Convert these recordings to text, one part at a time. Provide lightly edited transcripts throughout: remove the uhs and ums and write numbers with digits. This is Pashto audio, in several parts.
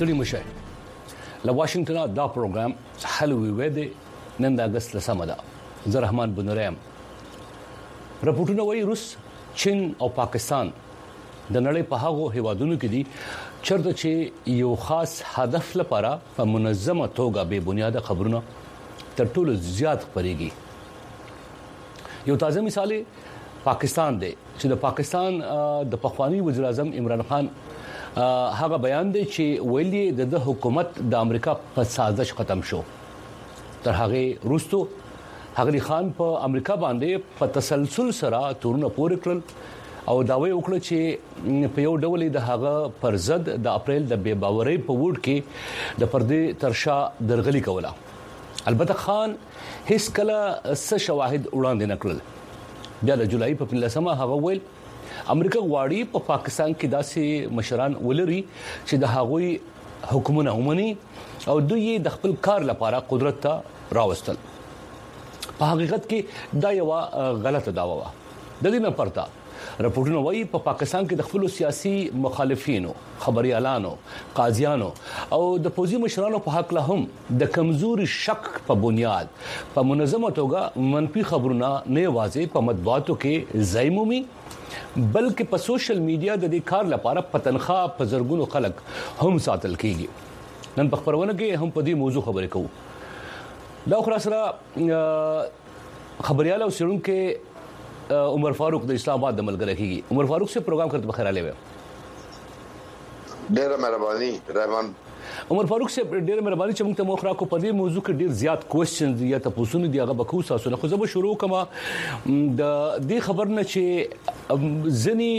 ستړي مشه له واشنگټن دا پروګرام حلوي وې د نن د اگست لسمه ده زه رحمان بنورم رپورټونه وایي روس چین او پاکستان د نړۍ په هغو هیوادونو کې دي چرته چې یو خاص هدف لپاره په منظمه توګه به بنیاده خبرونه تر ټولو زیات خبريږي یو تازه مثال پاکستان دی چې د پاکستان د پخوانی وزیر اعظم عمران خان هغه بیان دی چې ویلي د حکومت د امریکا په سازش ختم شو تر هغه وروسته هغه خان په امریکا باندې په تسلسل سره تورونه پورې کړل او داوی وکړه چې په یو ډول د هغه پر ضد د اپریل د بے باورۍ په وډ کې د پردې ترشا درغلي کوله البته خان هیڅ کله څه شواهد وړاندې نکړل بیا د جولای په 15مه هغه ویل امریکا غواړي په پاکستان کې داسې مشران ولري چې د هغوی حکومت ومني او دوی د خپل کار لپاره قدرت ته راوستل په حقیقت کې دا یو غلطه داوا و د دې نه پرتا رپورټونه وایي په پاکستان کې د خپل سیاسي مخالفینو خبريالانو قاضیانو او د پوزي مشرانو په حق له هم د کمزوري شک په بنیاد په منظمه توګه منفي خبرونه نه واځي په مطبوعاتو کې زایمومي بلکې په سوشل میډیا د دې کار لپاره پتنخوا په زرګونو خلک هم ساتل کیږي نن په خبرونه کې هم په دې موضوع خبرې کوو دا خو سره خبريال او سړونکو عمر فاروق د اسلام آباد د ملګری کیږي عمر فاروق سے پروګرام کرتے بخیر علی ډیره مهرباني رحمان عمر فاروق سے ډیره مهرباني چې موږ ته مخ را کو په دې موضوع کې ډیر زیات کوېسچنز یا تاسو نه دی هغه بکو تاسو نه خو زه به شروع کوم د دې خبر نه چې ځنی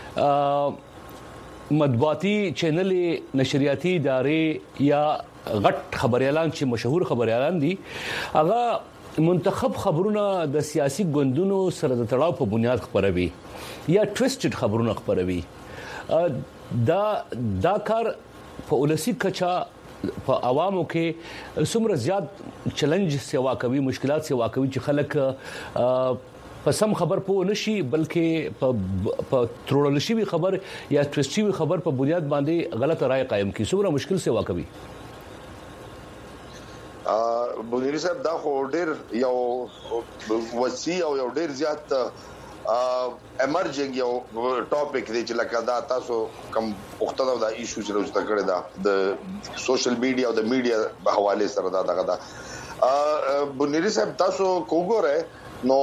مطبوعاتي چینل نشریاتي ادارې یا غټ خبريالان چې مشهور خبريالان دي هغه منتخب خبرونه د سیاسي ګوندونو سره د تړاو په بنیاد خبروي یا ټویسټډ خبرونه خبروي دا کار په ولسی کچا په عوامو کې څومره زیات چیلنج سیوا کوي مشکلات سیوا کوي چې خلک په سم خبر پوه نشي بلکې په ترورل شي خبر یا ټویسټي خبر په بنیاد باندې غلط رائے قائم کی څومره مشکل سیوا کوي بونیری صاحب دا خو ډیر یو وسیع او یو ډیر زیات امرجنګ یو ټاپک دی چې لکه دا تاسو کوم وختونه دا ایشو چې راځي کړی دا د سوشل میډیا او د میډیا په حواله سره دا دغه بونیری صاحب تاسو کوګوره نو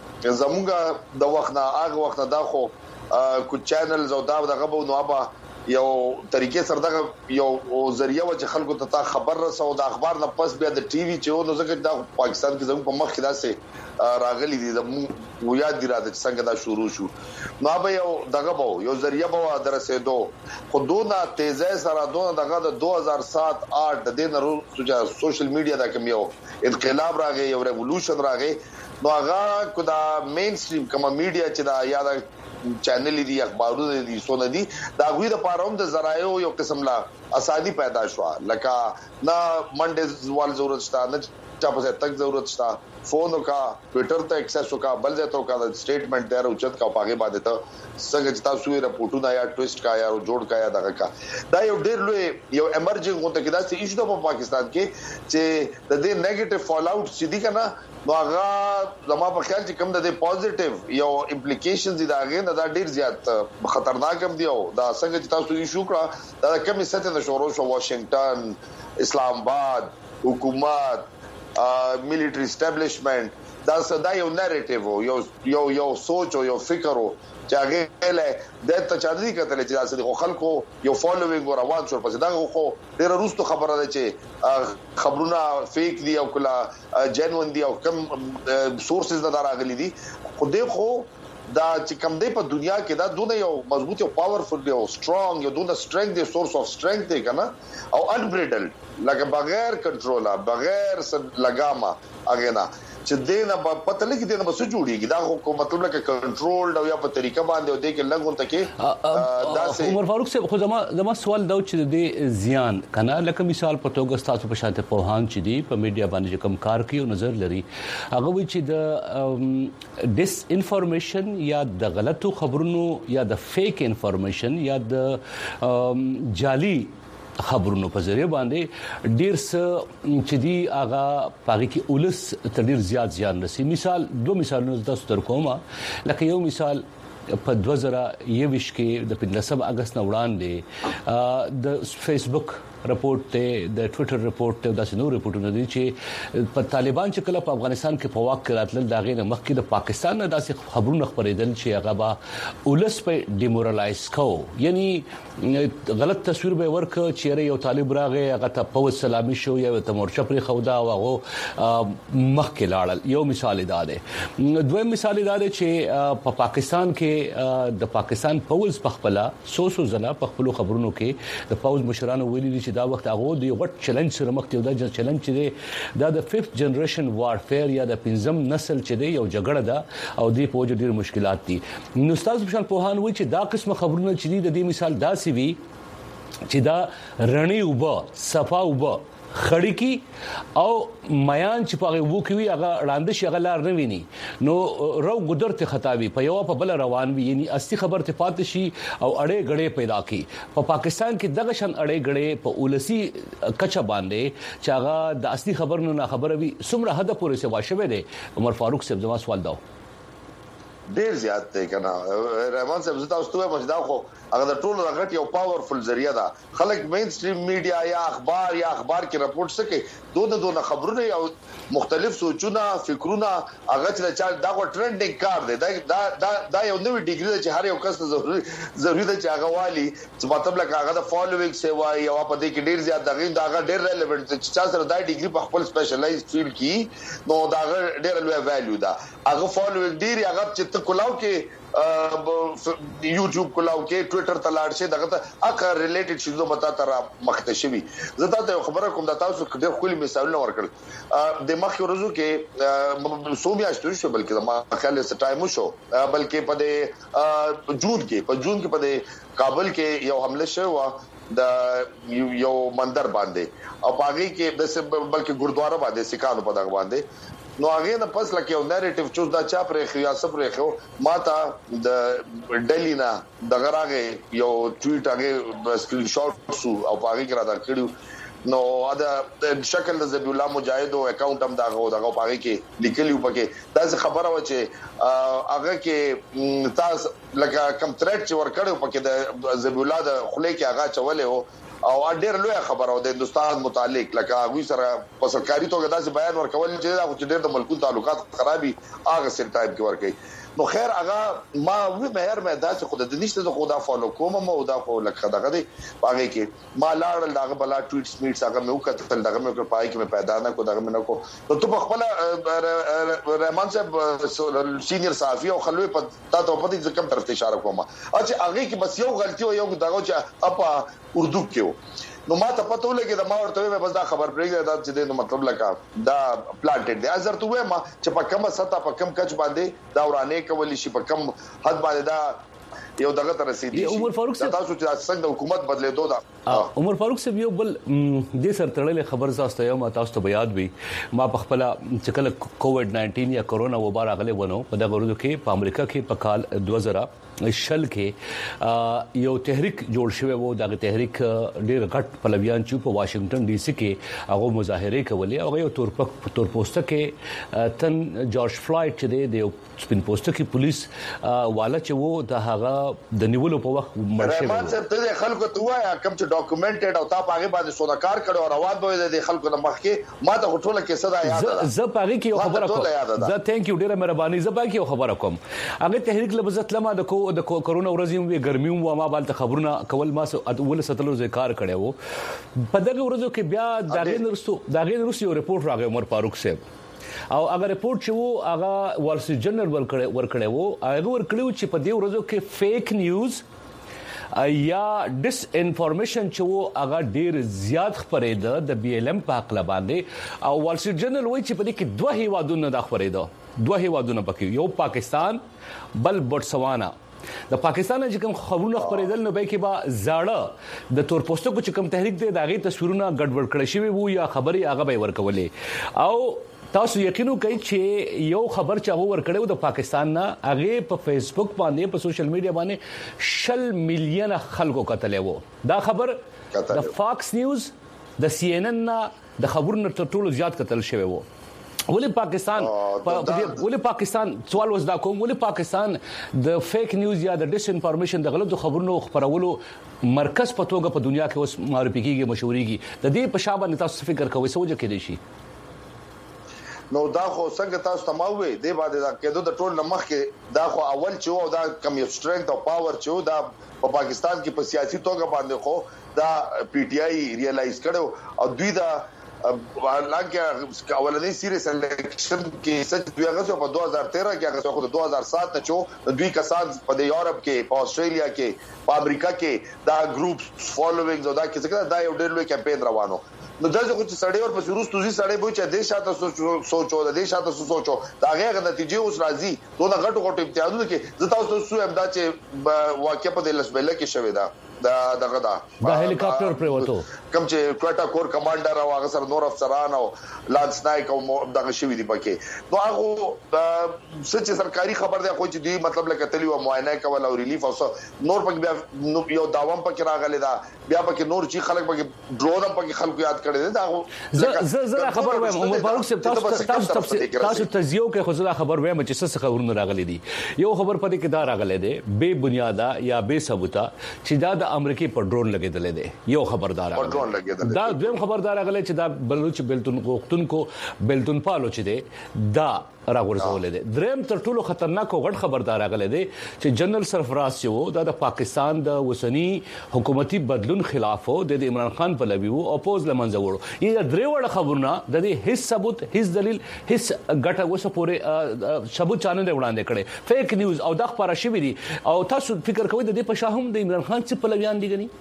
زمونږ د وخت نه هغه وخت دا خو کو چینلز او دا دغه بو نو ابا یو طریقې سره دغه یو ذریعہ و چې خلکو ته خبر رسو د اخبار نه پس بیا د ټي وي چې نو ځکه د پاکستان کې زموږ په مخ کې داسې راغلي دي زموږ یاد دي راځي چې څنګه دا شروع شو نو به یو دغه بو یو ذریعہ به درسېدو خو دونه تیزه سره دونه دغه د 2007 8 د دین چې سوشل میډیا دا کوم یو انقلاب راغی یو ریولوشن راغی نو هغه کو دا مین سټریم کوم میډیا چې دا یاد چینل دي اخبارونه دي سونه دي دا غوی د پاروم د زرايو یو قسم لا اسادي پیدا شو لکه نه منډه وال ضرورت شته نه چا په تک ضرورت شته فون کا ټوئیټر ته ایکسس کا بل ځای کا سټیټمنټ دی اوچت کا پاګه باندې ته څنګه چې تاسو یې رپورټونه یا ټویسټ کا یا جوړ کا یا دغه کا دا یو ډیر لوی یو امرجنګ غونډه کې دا چې ایشو په پاکستان کې چې د دې نیگیټیو فال اوټ چې دي کنه نو هغه زما په خیال چې کوم د پوزټیو یو امپلیکیشنز دي دا غي نه دا ډیر زیات خطرناک هم دي او دا څنګه چې تاسو ایشو کړه دا کومه سته د شورو شو واشنگټن اسلام آباد حکومت military establishment دا صدا یو نریټیو یو سوچ او یو فکر چې هغه له د تچادي کتل چې تاسو د خلکو یو فالوینګ او روان شو پس دا خو ډیر وروسته خبره ده چې خبرونه فیک دي او کله جنون دي او کم سورسز نه راغلي دي خو دغه دا چې کوم دی په دنیا کې دا دونه یو مضبوط او پاورفل دی او سترونګ یو دونه سترنګ دی سورس اف سترنګ دی کنه او انبریډل لکه بغیر کنټرولا بغیر لګاما اګینا چې دینه پته لګی دینه بس جوړیږي دا خو مطلب لکه کنټرول او یا په طریقه باندې او د کې لګون ته کې دا سه عمر فاروق صاحب خو زما سوال دا چې د زیان کنه لکه مثال په توګه تاسو په شاته پوهان چې دی په میډیا باندې کوم کار کوي او نظر لري هغه وی چې د ډیس انفارمیشن یا د غلطو خبرونو یا د فیک انفارمیشن یا د جعلی خبرونو په ذریعہ باندې ډیر څه چې دی هغه پاره کې اولس تدیر زیات زیان رسي. دو مثالونه تاسو تر کومه، لکه یو مثال په 2021 کې د 15 اگست نه وړاندې د فیسبوک رپورت ته، د ټوئیټر رپورت ته، د سينو رپورټونه دي چې په طالبان چې کله په افغانستان کې په واک کې راتلل دا غیر مخکې د پاکستان نه داسې خبرونه خبرېدل چې هغه با ولس په ډیمورالایز کو، یعنی غلط تصویر به ورک چې یو طالب راغی هغه ته په سلامي شو یا ته مورچه پرې خودا او هغه مخکې لاړل. یو مثال دا دی. دویم مثال دا دی چې په پاکستان کې د پاکستان پولیس په خپل سوسو زلا په خپل خبرونو کې د پولیس مشرانو ویلي چې دا وخت هغه د یو غټ چیلنج سره مخ ته دا چیلنج چې دا د 5th جنریشن وارفیر یا د پنځم نسل چې دی یو جګړه ده او د پوج ډیر مشکلات دي. نو استاد بشان پوهان وایي چې دا قسمه خبرونه چې د دې مثال دا سی وی چې دا رڼي وبا صفا وبا خړی کی او میان چې په وو کې وی هغه وړاندې شغلار نه ویني نو رو ګدرته خطابي په یو په بل روان وي، یعنی اصلي خبر ته پات شي او اړې غړې پیدا کی. په پاکستان کې دغه شن اړې غړې په اولسي کچا باندې چې هغه د اصلي خبر نه خبره وي سمره حد پورې سوا شوه دي. عمر فاروق صاحب زما سوال داو ډیر زیات دی کنه رحمان صاحب زتا واستوه مجدا خو هغه د ټولو غټ یو پاورفل ذریعہ ده. خلک مین سټریم میډیا یا اخبار کې رپورټ سکے دوه خبرونه او مختلف سوچونه فکرونه هغه چې دا ټرندینګ کار دی. دا یو نوې ډیګری ده چې هر یو کس ضروري ده چې هغه والی چې مطلب لکه هغه د فالوینګ سیوا یا په دې کې ډیر زیات دغه هغه ډیر ریلیونټ چې چا سره دا ډیګری په خپل سپیشلایز فیلډ کې نو دا ډیر لوی ویلیو ده. هغه فالوینګ ډیر هغه چې کلاو کې یوټیوب کلاو کې ټوئیټر تلاړ شي دغه ته اکه ریلیټډ شي زه بتا تر مختشوي. زه ته خبره کوم د تاسو ډېر خولي مثالونه ورکړل د مخ ورځو کې سومیا شتو شو بلکې ما خیال ست ټایم شو بلکې په جون کې په کابل کې یو حمله شو د یو مندر باندې او پاګي کې د بلکې ګردوارا باندې سکانو په دغه باندې نو هغه د پس لکه یو نریټیو چوز دا چا پرې خیاسه پرې خو ماته د ډیلی نه دغه راغی یو ټویټ هغه سکرین شاټ سو او پاګي کرا دا کړیو نو دا شکل د ذبی الله مجاهد او اکاونټ هم دغه پاګي کې لیکلیو پکې دا خبره و چې هغه کې تاسو لکه کم تھریټ چې ور کړو پکې د ذبی الله د خله کې هغه چولې او ډېر لوی خبره و د هندستان متعلق لکه هغه سره په سرکاري توګه داسې بیان ورکول چې دا چې ډېر د ملکونو تعلقات خرابي هغه سر ټایپ کې ورکړي. نو خیر هغه ما وی مهر مې داسې خود د نشته خو دا فالو کوم مو دا خو لکه دغه دی باغې کې ما لاړل دغه بلا ټویټس میټس هغه مې وکړل دغه مې پای کې مې پیدا نه کو دغه مې نه کو. نو ته په خپل رحمان صاحب سینیئر صحافي او خلوی په تاسو په دې ځکه طرف ته اشاره کوم چې هغه کې بس یو غلطي او یو دغه چې اپا اردو کې نو ما ته پته ولګي دا ما ورته مې بس دا خبر پرېږه دا چې د مطلب لکه دا پلانټډ دی ازر ته ما چې په کومه سطح په کوم کچ باندې دا ورانه کولی شي په کوم حد باندې دا یو دغه تر رسیدي. عمر فاروق صاحب تاسو چې څنګه د حکومت بدلېدو دا عمر فاروق صاحب یو بل د سر تړلې خبر زاسته یو ما تاسو ته یاد وي ما په خپل چې کله کووډ 19 یا کورونا وبا راغله ونه په دغه ورځو کې په امریکا کې په کال 2000 کې یو تحریک جوړ شوی وو. دغه تحریک ډیر غټ پلویان چې په واشنگټن ډي سي کې هغه مظاهره کولې او یو تور پوسټه کې تن جورج فلایډ چې د یو سپین پوسټه کې پولیس والا چې وو د هغه د نیولو په وخت مرشه رحمان صاحب ته خلکو ته وایا کوم چې ډاکومنټډ او تا پاغه باندې سوداګر کړو او روان به د خلکو د مخ کې ما ته ټوله کې صدا یاد ده. زه پاغه کې یو خبره کوم زه ثانک یو ډیره مهرباني زه پاغه کې یو خبره کوم هغه تحریک لبزت لما د کورونا ورځې وی ګرمي و ما بالته خبرونه کول ما اول ستلو ذکر کړي وو په دغه ورځو کې بیا داغه نرسو ریپورت راغی عمر فاروق صاحب او هغه ریپورت چې وو هغه وال سټریټ جرنل ورکړی وو هغه ورکړیو چې په دې ورځو کې فیک نیوز یا ډیس انفارمیشن چې وو هغه ډیر زیات خبرېده د بي ال ام په حق باندې او وال سټریټ جرنل وایي چې په دې کې دوه هیوادونه د خبرېده دوه هیوادونه پکې یو پاکستان بل بوتسوانا. د پاکستان چې کوم خبرونه خبرېدل نو به کې با زاړه د تور پوسټو کو چې کوم تحریک دی داغي تصویرونه ګډوډ کړی شوی وو یا خبري هغه به ورکولې او تاسو یقینو کوي چې یو خبر چې هغه ورکړیو د پاکستان نه هغه په فیسبوک باندې په سوشل میډیا باندې 100 مليون خلکو کتلې وو. دا خبر د فاکس نیوز د سی ان ان د خبرونو تر ټولو زیات کتل شوی وو. ولې پاکستان سوال وز دا کوم ولې پاکستان د فیک نیوز یا د ډیس انفارمیشن د غلطو خبرونو خبرولو مرکز په توګه په دنیا کې اوس معرفي کیږي مشهوريږي. د دې په شابه تاسو فکر کوئ سوجه کې دي شي نو دا خو څنګه تاسو تماوي دی باندې دا کېدو د ټول نمخ کې دا خو اول چې او دا کم یو سټرنګ او پاور چې دا په پاکستان کې په سیاسي توګه باندې خو دا پی ټ آی ریلایز کړو او دوی دا حالانکه اولنی سیریز الیکشن کې سچ دوی هغه په 2013 کې هغه خو 2007 ته چو دوی کسان په یورپ کې په استرالیا کې په امریکا کې دا ګروپ فالوینګز او دا کې دا یو ډېر لوی کمپاین روانو. نو دغه چې سړی ور پسې روس توزي سړی به چې د شاته سوچو د شاته سوچو دا هغه نتیجې اوس راځي دوه غټو امتحانونو کې زه تاسو سو امدا چې واقع په لسبله کې شوې ده دغه دا هلیکاپټر پر وته کوم چې کوټا کور کمانډر او هغه سره نور افسران او لانس نایک او دغه شوی دی پکې نو هغه سچ سرکاري خبر دی خو چې دی مطلب لکه تلی او معاینه کول او ریلیف او نور پکې بیا یو داوام پکې راغلی دا بیا پکې نور چې خلک پکې ډرون پکې خلکو یاد کړي دا زه خبر وایم عمر فاروق صاحب تاسو تزیو کې خو زه خبر وایم چې څه خبرونه راغلي دي. یو خبر پدې کې دا راغلی دی بے بنیاده یا بے ثبوته چې دا د امریکای پر ډرون لګیدل دي. یو خبردار دا دویم خبردار غلې چې دا بلوچ بلتون غوښتونکو بلتون پالو چې دی دا راغورځول دي. دریم تر ټولو خطرناک او غټ خبردار غلې دي چې جنرال سرفراز چې وو دا د پاکستان د وسنی حکومتي بدلون خلاف وو د عمران خان په لوي وو اپوز لمنځه وړو. یی درې وړ خبرونه د دې هیڅ ثبوت هیڅ دلیل هیڅ غټه وسه پورې ثبوت چانه نه وړاندې کړي فیک نیوز او د خبره شوی دي او تاسو فکر کوئ د دې په شاهم د عمران خان څخه په لویان دي غني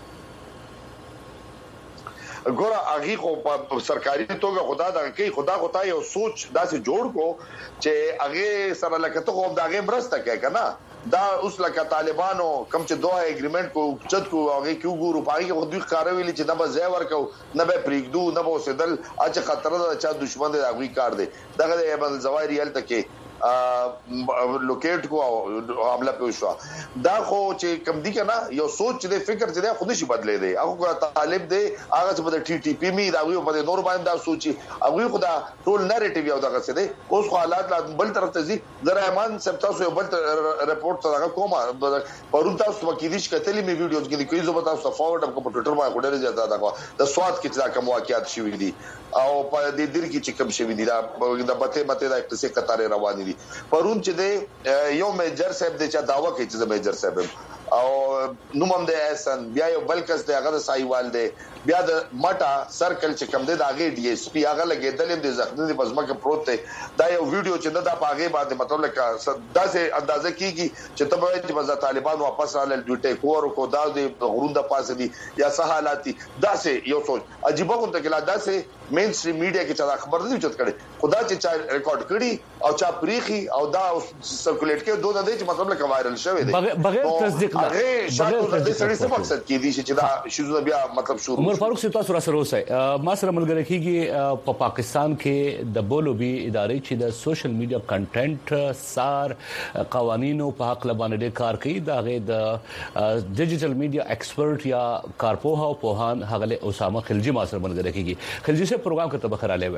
ګوره اغي خو په سرکاري توګه خدا دا کوي خدا یو سوچ داسې جوړ کو چې اغه سره لکه ته خو دا غي برسته کوي کنه دا اوس لکه طالبانو کم چې دوه اګریمنت کو چت کو هغه کیو ګورو پای کې دوی کاروي چې نه به زیور کو نه به پریګدو نه به سدل اچ خطر دا چا دشمن دی هغه کار دی دغه ابن زوايري ال تکي لوکیټ کو حمله په شو دا خو چې کم دي کنه یو سوچ دې فکر دې خود شي بدلې دي هغه طالب دې هغه چې په ټي ټي پی می دا وی په نور باندې دا سوچي هغه خدا ټول نریټیو یو دغه څه دي اوس حالات بل طرف ته زی درحمان سپتاسو یو بل رپورټ څنګه کومه پرون تاسو وکیلیش کتلې می ویډیوز کې کوي زه تاسو فارورډ په ټوټر باندې ډېر زیاته دا د سواد کې چې دا کوم واقعیت شوي دي او په دې دیر کې چې کوم شوي دي دا د بته دا څه قطارې روانې دي پرون چې دی یو میجر صاحب د چا داوا کوي چې میجر صاحب او نومم د احسن بیا یو بلکس د هغه سایوال دی بیا د مټا سرکل چې کم دی د هغه ډي اس پی هغه لګیدل د زخمی د پزما کې پروت دی دا یو ویډیو چې دا په هغه باندې مطلب لکه داسې اندازه کیږي چې تبه چې طالبان واپس رااله دوی ټیک اور کو دا د غروند پاسه دي یا سہالاتي داسې یو سوچ عجیب غونډه کې لا داسې مین سټریم میډیا کې چې خبر نه چت کړي خدا چې چا ریکارډ کړي او چا پریخي او دا سرکولیټ کې دوه د دې مطلب لکه وایرل شوی دی بغیر تصدیق هغه شاته د سړي څه مقصد کې دي چې دا شوزونه بیا مطلب شروع عمر فاروق صاحب تاسو سره اوسئ ما سره ملګری کیږي په پاکستان کې د بولوبي ادارې چې د سوشل میډیا کنټینټ سار قوانینو په حق لبانې کار کوي دا غي د ډیجیټل میډیا ایکسپرت یا کارپوها او پوهان هغه اسامه خلجی ما سره ملګری کیږي. خلجی سے پروګرام کې تبخر علی و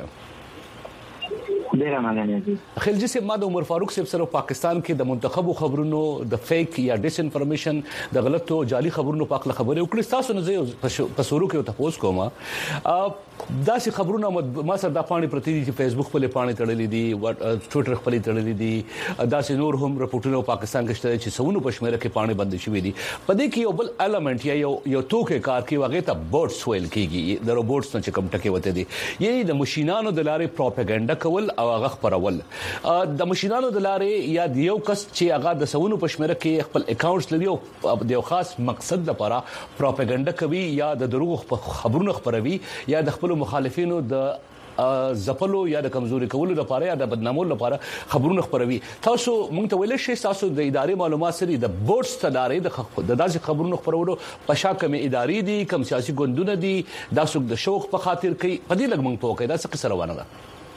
خلجی سے ما د عمر فاروق صاحب سره پاکستان کې د منتخبو خبرونو د فیک یا ډیس انفارمیشن د غلطو جعلي خبرونو په اړه خبرې وکړې تاسو نه زه په سورو کې تاسو کومه داسې خبرونه ما سره د پانی پرتی دي چې فیسبوک په لپاره تړلې دي ټوئیټر په لپاره تړلې دي داسې نور هم رپورټونه پاکستان کې شته چې سونو پښمنه کې پانی بند شوې دي په دې کې یو بل المنټ یا یو توکه کار کې واغې ته بوټس ویل کېږي د روبوټس نه چې کم ټکي وته دي یعنی د ماشينانو د لارې پروپاګاندا کول او هغه خبرول د ماشينانو د لارې یا یو کس چې هغه د سونو پښمنه کې خپل اکاونټس لري او د یو خاص مقصد لپاره پروپاګاندا کوي یا د دروغ خبرونه خبروي یا د خپل مخالفینو د زپلو یا د کمزوري کولو لپاره یا د بدنامولو لپاره خبرونه خبروي تاسو مونږ ته ویل شي تاسو د ادارې معلومات سره د بورډز تدارې د داسې خبرونه خبرولو په شاکه مې ادارې دي کم سیاسي ګوندونه دي داسو د شوق په خاطر کوي په دې لګ مونږ په کې دا څه قصه روانه ده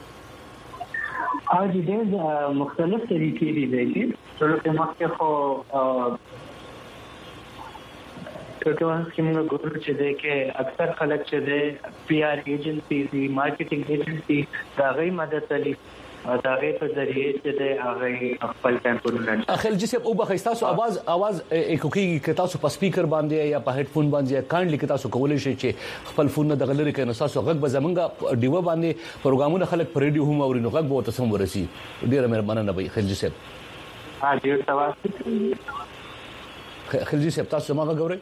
او د مختلف طریقې دي چې ټول په مخکې خو ټولنه کې موږ ګورو چې د کې اکثر خلک چې د پی آر ایجنسی دي مارکیټینګ ایجنسی دا غي مدد لري او دا غي په ذریعہ چې د هغه خپل کمپاینونه اخل جسب او بخښتا سو आवाज کوکی کې تاسو په سپیکر باندې یا په هډ فون باندې کاندلی کې تاسو کولای شئ چې خپل فون نه دغلري کې نو تاسو غږ به زمونږه دیو باندې پروګرامونه خلک پر ریډیو هم اوري نو غږ به تاسو ورسي ډیره مهربانه نه وي خل جسب ډیر تاسو خل جسب تاسو ما غوړئ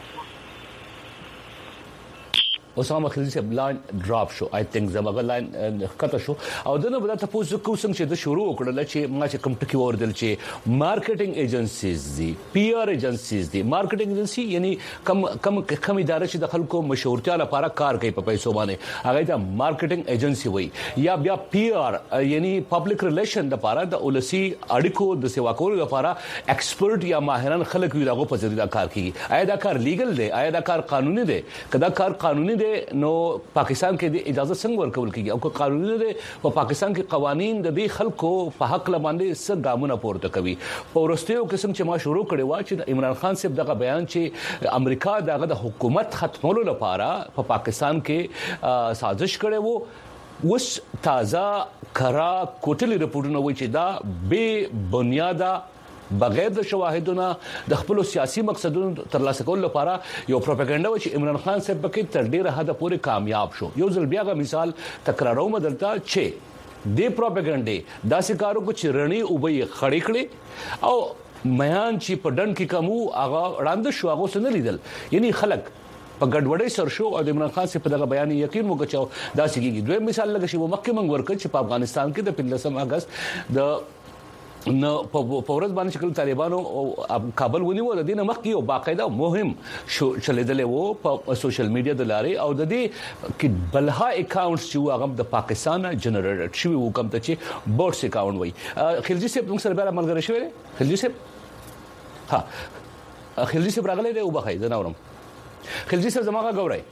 اسامه خلیل صاحب لاین ډراپ شو آی تھنک زمغه لاین کته شو او دنه بل ته پوسټ کو څنګه چې د شروع وکړل چې ما چې کوم ټکی وردل چې مارکیټینګ ایجنسیز دي پی آر ایجنسیز دي مارکیټینګ ایجنسی یعنی کم ادارې چې د خلکو مشهورتیا لپاره کار کوي په پیسو باندې هغه ته مارکیټینګ ایجنسی وایي یا بیا پی آر یعنی پبلک ریلیشن لپاره د اولسی اړیکو د سیوا کولو لپاره ایکسپرت یا ماهران خلک وي دغه په ذریعہ کار کوي آیا دا کار لیګل دی آیا دا کار قانوني دی کدا کار قانوني نو پاکستان کې د اجازه څنګه ورکول کیږي او قانوني دی په پاکستان کې قوانين د دې خلکو په حق لمانډي څه ګامونه پورته کوي په ورستیو قسم چې ما شروع کړی و چې عمران خان صاحب دغه بیان چې امریکا دغه د حکومت ختمولو لپاره په پاکستان کې سازش کړي وو اوس تازه کرا کوټلی رپورټونه وایي چې دا بے بنیاده بغیر د شواهدونو د خپل سیاسي مقصدونو ترلاسه کولو لپاره یو پروپاګاندا و چې عمران خان صاحب پکې تر ډیره حد پورې کامیاب شو یو ځل بیا غو مثال تکراروم دلته چې د پروپاګاندا داسې کارو کو چرنی او به خړې کړې او میان چې په ډن کې کومو هغه وړاندې شو هغه سن لیدل یعنی خلک په ګډوډۍ سر شو او د عمران خان صاحب په دغه بیان یقین وکړو دا سګي دوی مثال لګ شي مکه منګ ورکړ چې په افغانستان کې د 15 اگست د نو په ورځ باندې شکل طالبانو کابل ونیو د دینه مخکې او باقاعده مهم چلیدل وو په سوشل میډیا د لارې او د دې کې بلها اکاونټس چې هغه د پاکستان جنریټ شوی حکم ته چې بورس اکاونټ وای خلجی صاحب موږ سره بیا ملګری شوی خلجی صاحب ها خلجی صاحب راغلی دی او بخای زناورم خلجی صاحب زماغه غوړای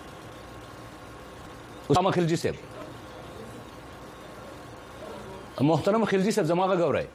اسامه خلجی صاحب محترم خلجی صاحب زماغه غوړای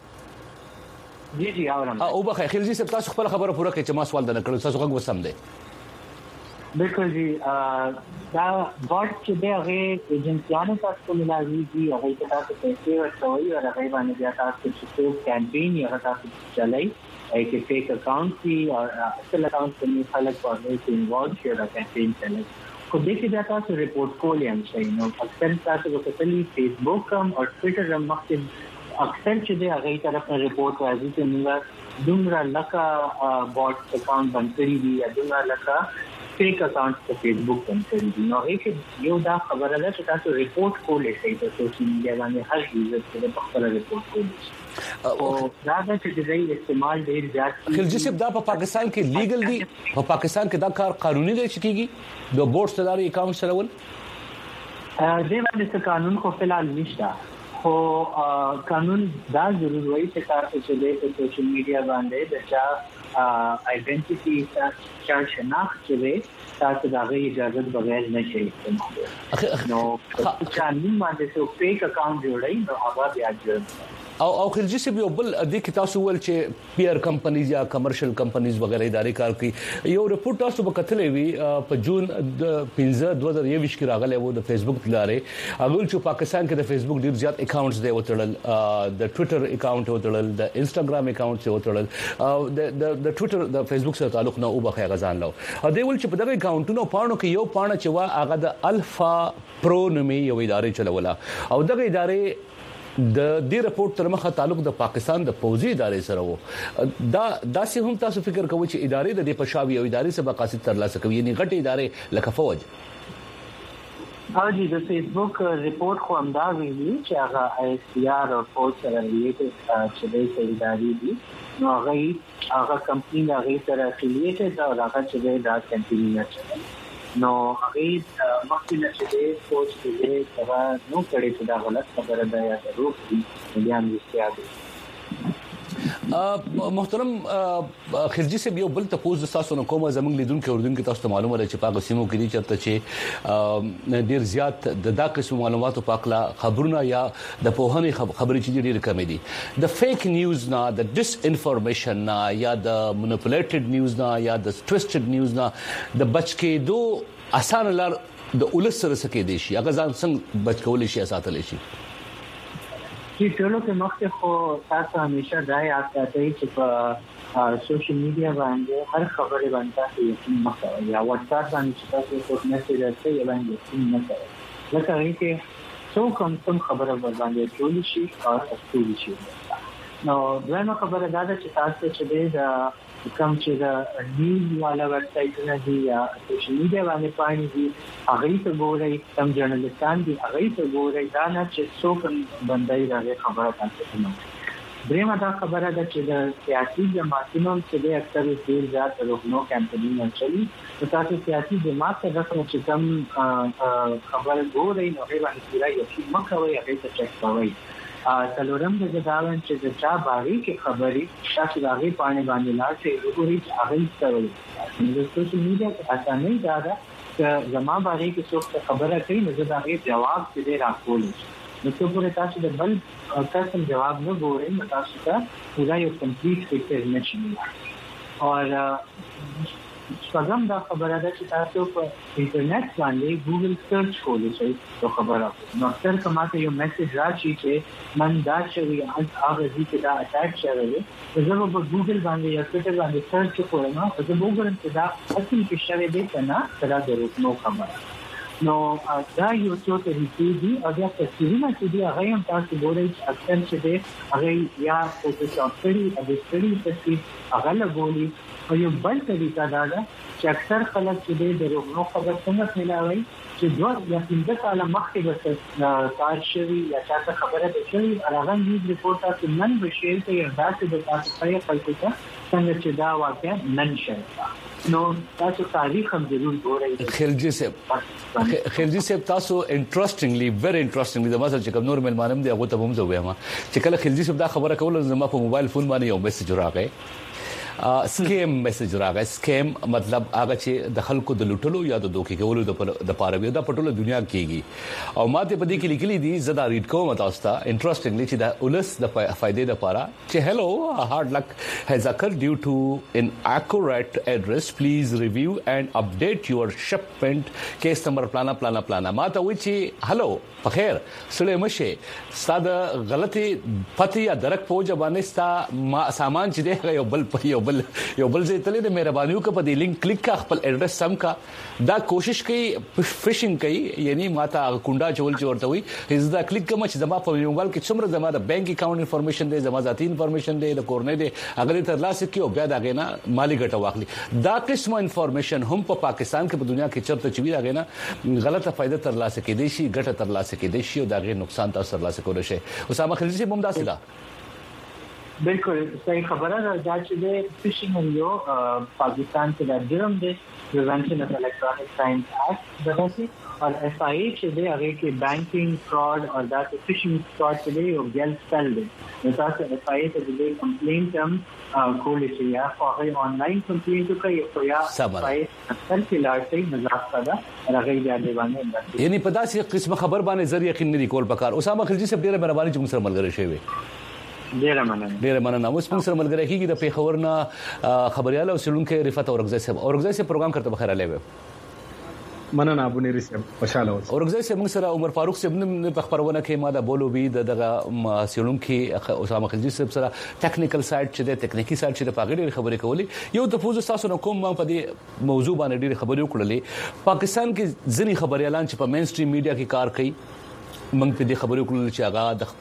جی اورم او بخای خلجی صاحب تاسو خپل خبره پوره کړئ چې ما سوال نه کړو تاسو غوږ وسم دی بالکل جی دا بورډ چې دغه ایجنسیانو تاسو ملازمي دي هغه تاسو پیسې ورکوي او هغه باندې بیا تاسو چې کمپاین یا تاسو چلای ایک فیک اکاؤنٹ کی اور اصل اکاؤنٹ میں خلق پڑھنے سے انوالو شیئر کمپین چلے کو دیکھ جاتا ہے رپورٹ کو لے ہم چاہیے اکثر تاسو کو کتلی فیس بک کم اور ټویټر هم مخکې اکثر چې د هغه طرف رپورٹ راځي چې موږ دومره لکه بوت اکاؤنٹ بند کړی دي یا دومره لکه فیک اکاؤنٹ په فیسبوک باندې کړی دي نو هیڅ یو دا خبره ده چې تاسو رپورٹ کولای شئ په سوشل میډیا باندې هر یوزر ته په خپل رپورٹ کولای شئ او دا چې د استعمال ډیر زیات خلجی صاحب دا په پاکستان کې لیګل دي په پاکستان کې دا کار قانوني دی چې کیږي د بورډ سره اکاؤنٹ سره ول دې باندې قانون خو فلحال نشته خو قانون دا ضروري وایي چې تاسو چې د سوشل میډیا باندې د چا آئیډنټیټي چا شناخت چې تاسو دا غي اجازه بغیر نه شي استعمالول نو چې نن باندې څو فیک اکاؤنٹ جوړای نو هغه بیا جوړ او خلجی صاحب یو بل د کی تاسو ول چې پی آر کمپنیز یا کمرشل کمپنیز وغیرہ ادارې کار کوي یو رپورټ تاسو په کتلې وی په جون 15 2023 کې راغلی وو د فیسبوک لارې اول چې پاکستان کې د فیسبوک ډیر زیات اکاؤنټس دی وتړل د ټویټر اکاؤنٹ وتړل د انستګرام اکاؤنٹ وتړل د ټویټر د فیسبوک سره تعلق نه او بخای غزان لو او دی ول چې په دغه اکاؤنټونو پاڼو کې یو پاڼه چې وا هغه د الفا پرو نومي یو ادارې چلوله او دغه ادارې د دې رپورت تر مخه تعلق د پاکستان د پوزي ادارې سره وو دا سه هم تاسو فکر کوئ چې ادارې د پښاوي او ادارې سره مقاصد ترلاسه کوي یعنی غټي ادارې لکه فوج جی د فیسبوک رپورت خو همدا ویلي چې هغه ایس پی آر او فوج سره ریلیټډ چې د ادارې دي نو هغه کمپنی هغه سره ریلیټډ او هغه چې دا کمپنی نه چلوي نو هغه مخکې چې د فوج کې سره نو کړي چې دا غلط خبره ده یا دروغ دي بیا هم استیاد محترم خلجی سے یو بل تاسو د تاسو نو کومه زمنګ لیدونکو اوردونکو تاسو ته معلومه ده چې په قسمو کې دي چرته چې ډیر زیات د قسم معلوماتو په اړه خبرونه یا د پوهنې خبرې چې ډیر کم دي د فیک نیوز نه د ډیس انفارمیشن نه یا د مونیپولیټډ نیوز نه یا د ټویسټډ نیوز نه د بچ کېدو اسانه لار د اولس سره سکے دي شي هغه ځان څنګه بچ کول شي ساتل شي چې ټولو کې مخکې خو تاسو همیشه دا یاد ساتئ چې په سوشل میډیا باندې هر خبره باندې تاسو یقین مه کوئ یا واتس اپ باندې چې تاسو کوم میسج راځي یا باندې یقین مه کوئ لکه چې څوک خبره باندې ټول شي او تاسو شي نو دغه خبره دا ده چې تاسو چې د کوم چې د نیوز والا ویب سټایټونه دي یا سوشل میډیا باندې پاڼې دي هغه ته ګورئ کوم جرنالستان دي هغه ته ګورئ دا نه چې څوک باندې راغلي خبره تاسو ته درېمه دا خبره ده چې د سیاسي جماعتونو چې د اکثر ډیر زیات روحنو کمپاینونه چلي تاسو سیاسي جماعت ته راځئ چې کوم خبره ګورئ نو هغه باندې پوره یقین مه کوئ هغه ته چک کوئ څلورم د ځداون چې د چا باغی کې خبرې تاسو راغی پانه باندې لاړ وګورئ چې هغه څه وایي د سوشل میډیا په اسانه دا ده چې زما باغی کې څوک خبره کوي نو زه دا غي جواب دې راکول نو څو پورې تاسو د بل تاسو جواب نه ګورئ نو تاسو ته پورا یو کمپلیټ پکچر نشي او څنګه دا خبره ده چې تاسو په انټرنیټ باندې ګوګل سرچ کولی شئ نو خبره نو تر کومه یو میسج راشي چې من دا شوی هغه چې دا اټیک شوی زه په ګوګل باندې یا ټویټر باندې سرچ کوم نو زه وګورم چې دا اصلي کې شوی دی کنه دا ضرورت نو خبره نو دا یو څه طریقې دي او دا تصویرونه چې دی هغه هم تاسو ګورئ چې اکثر چې دی هغه یا فوټوشاپ کړي او د ستړي تصویر هغه لګولي او یو بل طریقه دا ده چې اکثر خلک چې د روغنو خبر څنګه پھیلاوي چې دوه یا 15 کال مخکې د کار شوی یا تاسو خبره ده چې هغه نیوز ریپورت تاسو نن به شیر کوي یا تاسو د تاسو په خلکو ته څنګه چې دا واقعا نن شوی نو تاسو تاریخ هم ضرور ګورئ خلجی صاحب تاسو انټرېسټینګلی ویری انټرېسټینګلی د ماسه چې کوم نور ملمانم دی هغه ته هم زه وایم چې کله خلجی صاحب دا خبره کوله زما په موبایل فون باندې یو میسج راغی سکیم میسج راغی سکیم مطلب هغه چې د خلکو د لوټلو یا د دوکې کولو د پاره د پټولو دنیا کېږي او ماته په دې کې لیکلي دي زدا ریډ کوم تاسو ته انټرېسټینګلی چې د اولس د فائدې لپاره چې هلو هارد لک has occurred due to inaccurate address please review and update your shipment case number پلانا ماته وی چې هلو په خیر سره مشه ساده غلطي پته یا درک پوجا باندې ستا سامان چې دی یو بل ځای تللی د مهرباني وکړه په دې لینک کلیک کا خپل ایڈریس سم کا دا کوشش کوي فشینګ کوي یعنی ماته کونډا چول ورته وي هیڅ دا کلیک کوم چې زما په موبایل کې څومره زما د بانک اکاونټ انفارمیشن دی زما ذاتی انفارمیشن دی د کورنۍ دی هغه تر لاسه کې او بیا دا غینا مالی ګټه واخلي دا قسمه انفارمیشن هم په پاکستان کې په دنیا کې چرته چوي دا غینا غلطه فائدہ تر لاسه کې دی شي ګټه تر لاسه کې دی شي او دا غیر نقصان تر لاسه کول شي اسامه خلیجی هم دا سیدا بالکل صحیح خبره ده چې د فشینګ یو پاکستان کې د جرم دی پریونشن اف الیکټرانیک کرایمز ایکټ دغه اور ایف آئی چې دی هغه کې بانکینګ فراډ او دا فشینګ فراډ چې دی یو ګل سټل دی نو تاسو ایف آئی ته د کمپلینټ هم کولی شئ یا هغه آنلاین کمپلینټ کوي یا ایف آئی خپل کې لاړ مزاح ده هغه یې باندې یعنی په داسې قسمه خبر باندې ذریعہ کې نه دی کول پکار اسامه خلجی صاحب ډیره مهرباني چې موږ سره ملګری شوی ډیره مننه اوس موږ سره ملګری کیږي د پیښور نه خبرياله او سړونکو رفعت اورغزی صاحب پروګرام کرته بخیر علیه مننه ابو نری صاحب خوشاله اوسه اورغزی صاحب موږ سره عمر فاروق صاحب په خبرونه کې ما د بولو بي دغه سړونکو اسامه خلجی صاحب سره ټیکنیکل سایډ چې د ټیکنیکی سایډ چې د پاګړي خبرې کولې یو د فوز تاسو نو کوم په دې موضوع باندې ډېر خبرې وکړلې پاکستان کې ځنی خبريالان چې په مین سټریم میډیا کې کار کوي موږ په دې خبرو کولو چې هغه د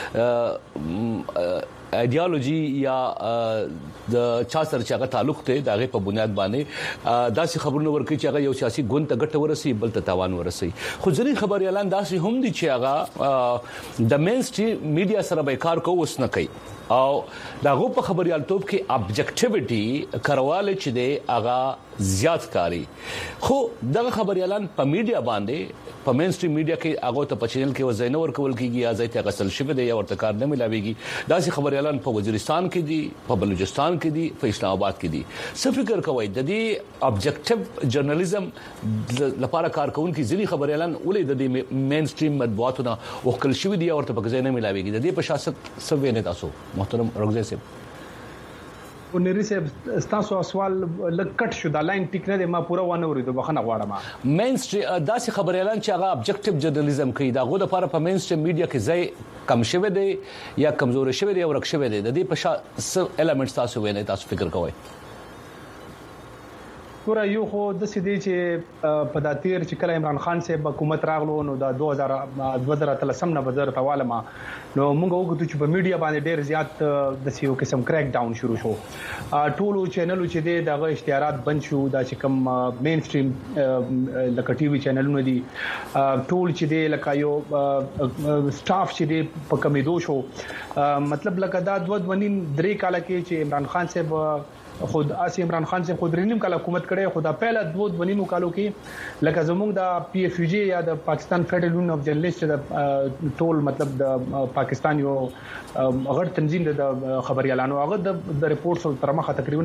خپل ایډیالوژي یا د چا سره چې هغه تعلق ته دغه په بنیاد باندې داسې خبرونه ورکړي چې هغه یو سیاسي ګوند ته ګټه ورسي بل ته تاوان ورسي خو ځینې خبريالان داسې هم دي چې هغه د مین سټریم میډیا سره به کار کوي وس نه کوي او دغه په خبريالتوب کې ابجیکټیویټي کرواله چې دی هغه زیات کاری خو دغه خبريالان په میډیا باندې په مین سټریم میډیا کې هغه ته په چینل کې وزینور کول کیږي یا ځای ته غسل شوی دی یا ورته کار نه ملاويږي داسې خبريالان خبريالان په وزیرستان کې دي، په بلوچستان کې دي، په اسلام آباد کې دي. څه فکر کوي د دې ابجیکټیو جرنالیزم لپاره کارکونکو ځینی خبريالان ولې د دې مین سټریم مطبوعاتونه وکړل شوی دي او ورته په ځای نه ملاويږي؟ د دې په شاست څه ویني تاسو محترم رغزي صاحب؟ ونری صاحب تاسو سوال لکټ شو دا لاین ټیک نه دی، ما پوره ونه ورېدو، بخښنه غواړم. مین سټریم داسې خبريالان چې هغه ابجیکټیو جرنالیزم کوي دا غو د لپاره په مین سټریم میډیا کې ځای کم شوی دی یا کمزور شوی دی او رک شوی دی، د دې په شاست ایلیمنټس تاسو ویني تاسو فکر کوئ؟ ګوره یو خو د سې دی چې په داتیر چې کله عمران خان صاحب حکومت راغلو نو د 2013 نه بزر تواله ما نو موږ وګورو چې په میډیا باندې ډېر زیات د سیو قسم کریک ډاون شروع شو. ټولو چینلو چې دی دغه اشتهارات بند شو، دا چې کوم مین سټریم لکه ټي وي چینلونه دي ټول چې دی لکه یو سټاف چې دی په کمیدو شو. مطلب لکه دا 2.3 کال کې چې عمران خان صاحب خود عمران خان سے خود رینیم کله حکومت کړي، خدا پهله 2.5 کالو کې لکه زموږ د پی اف یو جی یا د پاکستان فیډرل یونین اف جرنالیست د ټول مطلب د پاکستان یو غړ تنظیم د خبريالانو هغه د ریپورتس تر مخه تقریبا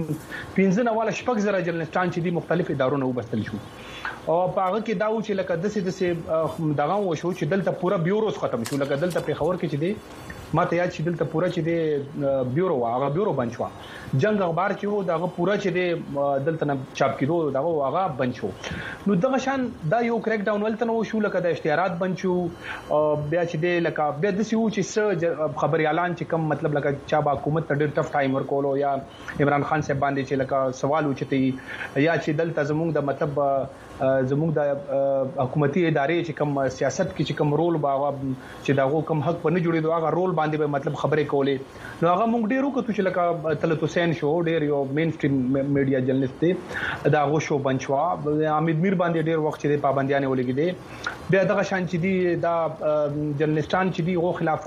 15 شپږ زره جرنالستان چې د مختلف ادارو نه وبستل شو او په هغه کې دا و چې لکه دسه دغه وشو چې دلته پورا بیوروز ختم شو. لکه دلته په خبر کې چې دی ماته یاد چې دلته پورا چې دی بیورو هغه بیورو بند شو، جنگ اخبار چې وو دغه پورا چې دی دلته نه چاپ کیدو دغه هغه بند شو. نو دغه شان دا یو کریک ډاون ولته نو شو، لکه د اشتهارات بند شو بیا چې دی لکه بیا د سیو چې خبريالان چې کم مطلب لکه چا با حکومت ته ډېر ټف ټایم ورکولو یا عمران خان صاحب باندې چې لکه سوال وچتي یا چې دلته زموږ د مطلب زموږ د حکومتي ادارې چې کوم سیاست کې چې کوم رول باغ چې داغه کوم حق په نه جوړېدو هغه رول باندې به مطلب خبرې کولې، نو هغه موږ ډېر وکړو چې لکه طلعت حسین شو ډېر یو مین سټریم میډیا جرنالیست دی دا غو شو بنچوا حمید میر باندې ډېر وخت چې پابندیاں ولګې دي. بیا دغه شان چې دی دا جرنالستان چې دی غو خلاف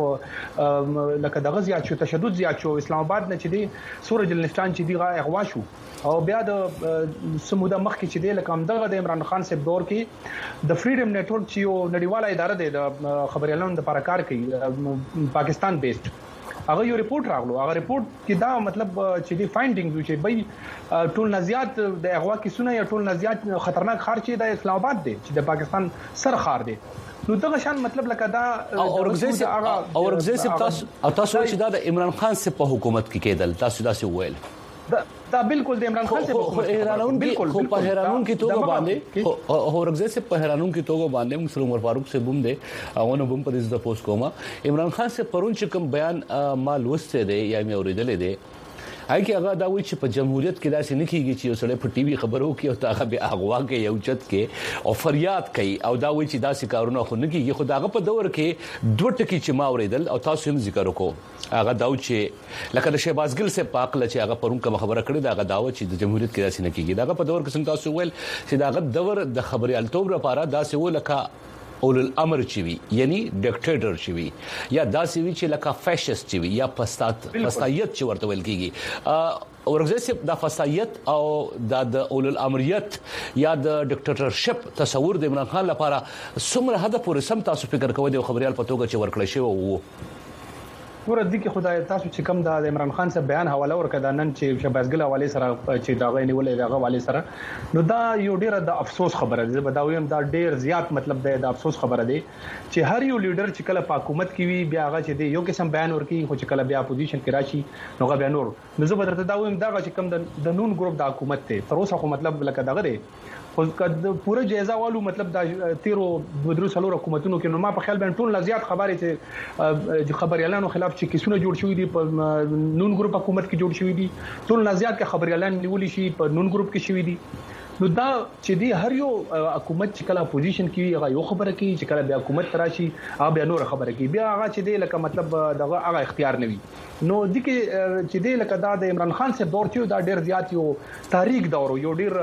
لکه دغه زیات شو، تشدد زیات شو، اسلام آباد نه چې دی سور جرنالستان چې دی غا اغوا شو او بیا د سموده مخ کې چې دی لکه همدغه د عمران خان صاحب دور کې د فریډم نتورک چې یو نړیواله اداره ده د خبريالانو لپاره کار کوي پاکستان بیسډ، هغه یو ریپورت راغلو. هغه ریپورت کې دا مطلب چې دی فایندینګ چې بای ټول نزيات د اغوا کې سونه یا ټول نزيات خطرناک خار چې د اسلام آباد دی چې د پاکستان سر خار دی. نو دغه شان مطلب لکه دا اورګزیس تاسو چې دا د عمران خان صاحب په حکومت کې کېدل تاسو ویل دا بالکل د عمران خان صاحب حیرانون بالکل په حیرانون کې توګه باندې اورګزیس په حیرانون کې توګه باندې موږ سره عمر فاروق سے بوم دي او نو بوم په دې د پوسټ کوما عمران خان سے پرون چې کوم بیان مال وسته دي یا مې اوریدل دي هغه کې هغه دا وایي چې په جمهوریت کې داسې نه کیږي چې یو سړی په ټي وي خبرو کې او هغه به اغوا کې یو چت کې او فریاد کوي او دا وایي چې داسې کارونه خو نه کیږي. خو داغه په دور کې دوه ټکي چې ما اوریدل او تاسو هم ذکر وکړو هغه دا چې لکه د شهباز ګل سے پاکله چې هغه پرون کوم خبره کړې دا هغه داوه چې د جمهوریت کې داسې نه کیږي. داغه په دور کې څنګه تاسو ویل چې داغه دور د خبريالتوب لپاره داسې ولکه اول الامر چوي یعنی ډیکټیټر چوي یا داسې وی چې لکه فاشست چوي یا فسادیت چې ورته ویل کیږي. ورغزه د فسادیت او د اول الامریت یا د ډیکټیټرشپ تصور د عمران خان لپاره څومره حد پورې سم تاسو فکر کوئ د خبريال په توګه چې ورکړی شو وو؟ ګوره د کې خدای تاسو چې کوم د عمران خان صاحب بیان حواله ورکړه نن چې شهباز ګل حواله سره چې دا غوښنه ولې دا حواله سره نو دا یو ډیره د افسوس خبره ده. زه بداویم دا ډیر زیات مطلب د افسوس خبره ده چې هر یو لیډر چې کله په حکومت کې وي بیا هغه چې یو قسم بیان ورکړي خو چې کله بیا اپوزیشن کې راشي نو هغه بیان ور نو زه بدرته دا وایم دا چې کوم د نون ګروپ د حکومت ته تر اوسه خو مطلب لکه دغه دی خو کله پوره جایزه والو مطلب د 13 سالو حکومتونو کې نو ما په خیال باندې ټول لزیات خبرې چې خبريالانو خلاف چې کیسونه جوړ شوې دي په نون ګروپ حکومت کې جوړ شوې دي ټول لزیات کې خبريالان نیولې شي په نون ګروپ کې شوې دي. نو دا چې دی هر یو حکومت چې کله اپوزیشن کې هغه یو خبره کوي چې کله بیا حکومت راشي هغه بیا نور خبره کوي بیا هغه چې دی لکه مطلب دغه هغه اختیار نه وي. نو د کې چې دی لکه دا د عمران خان صاحب دور چې دا ډیر زیات یو تاریخ دور یو ډیر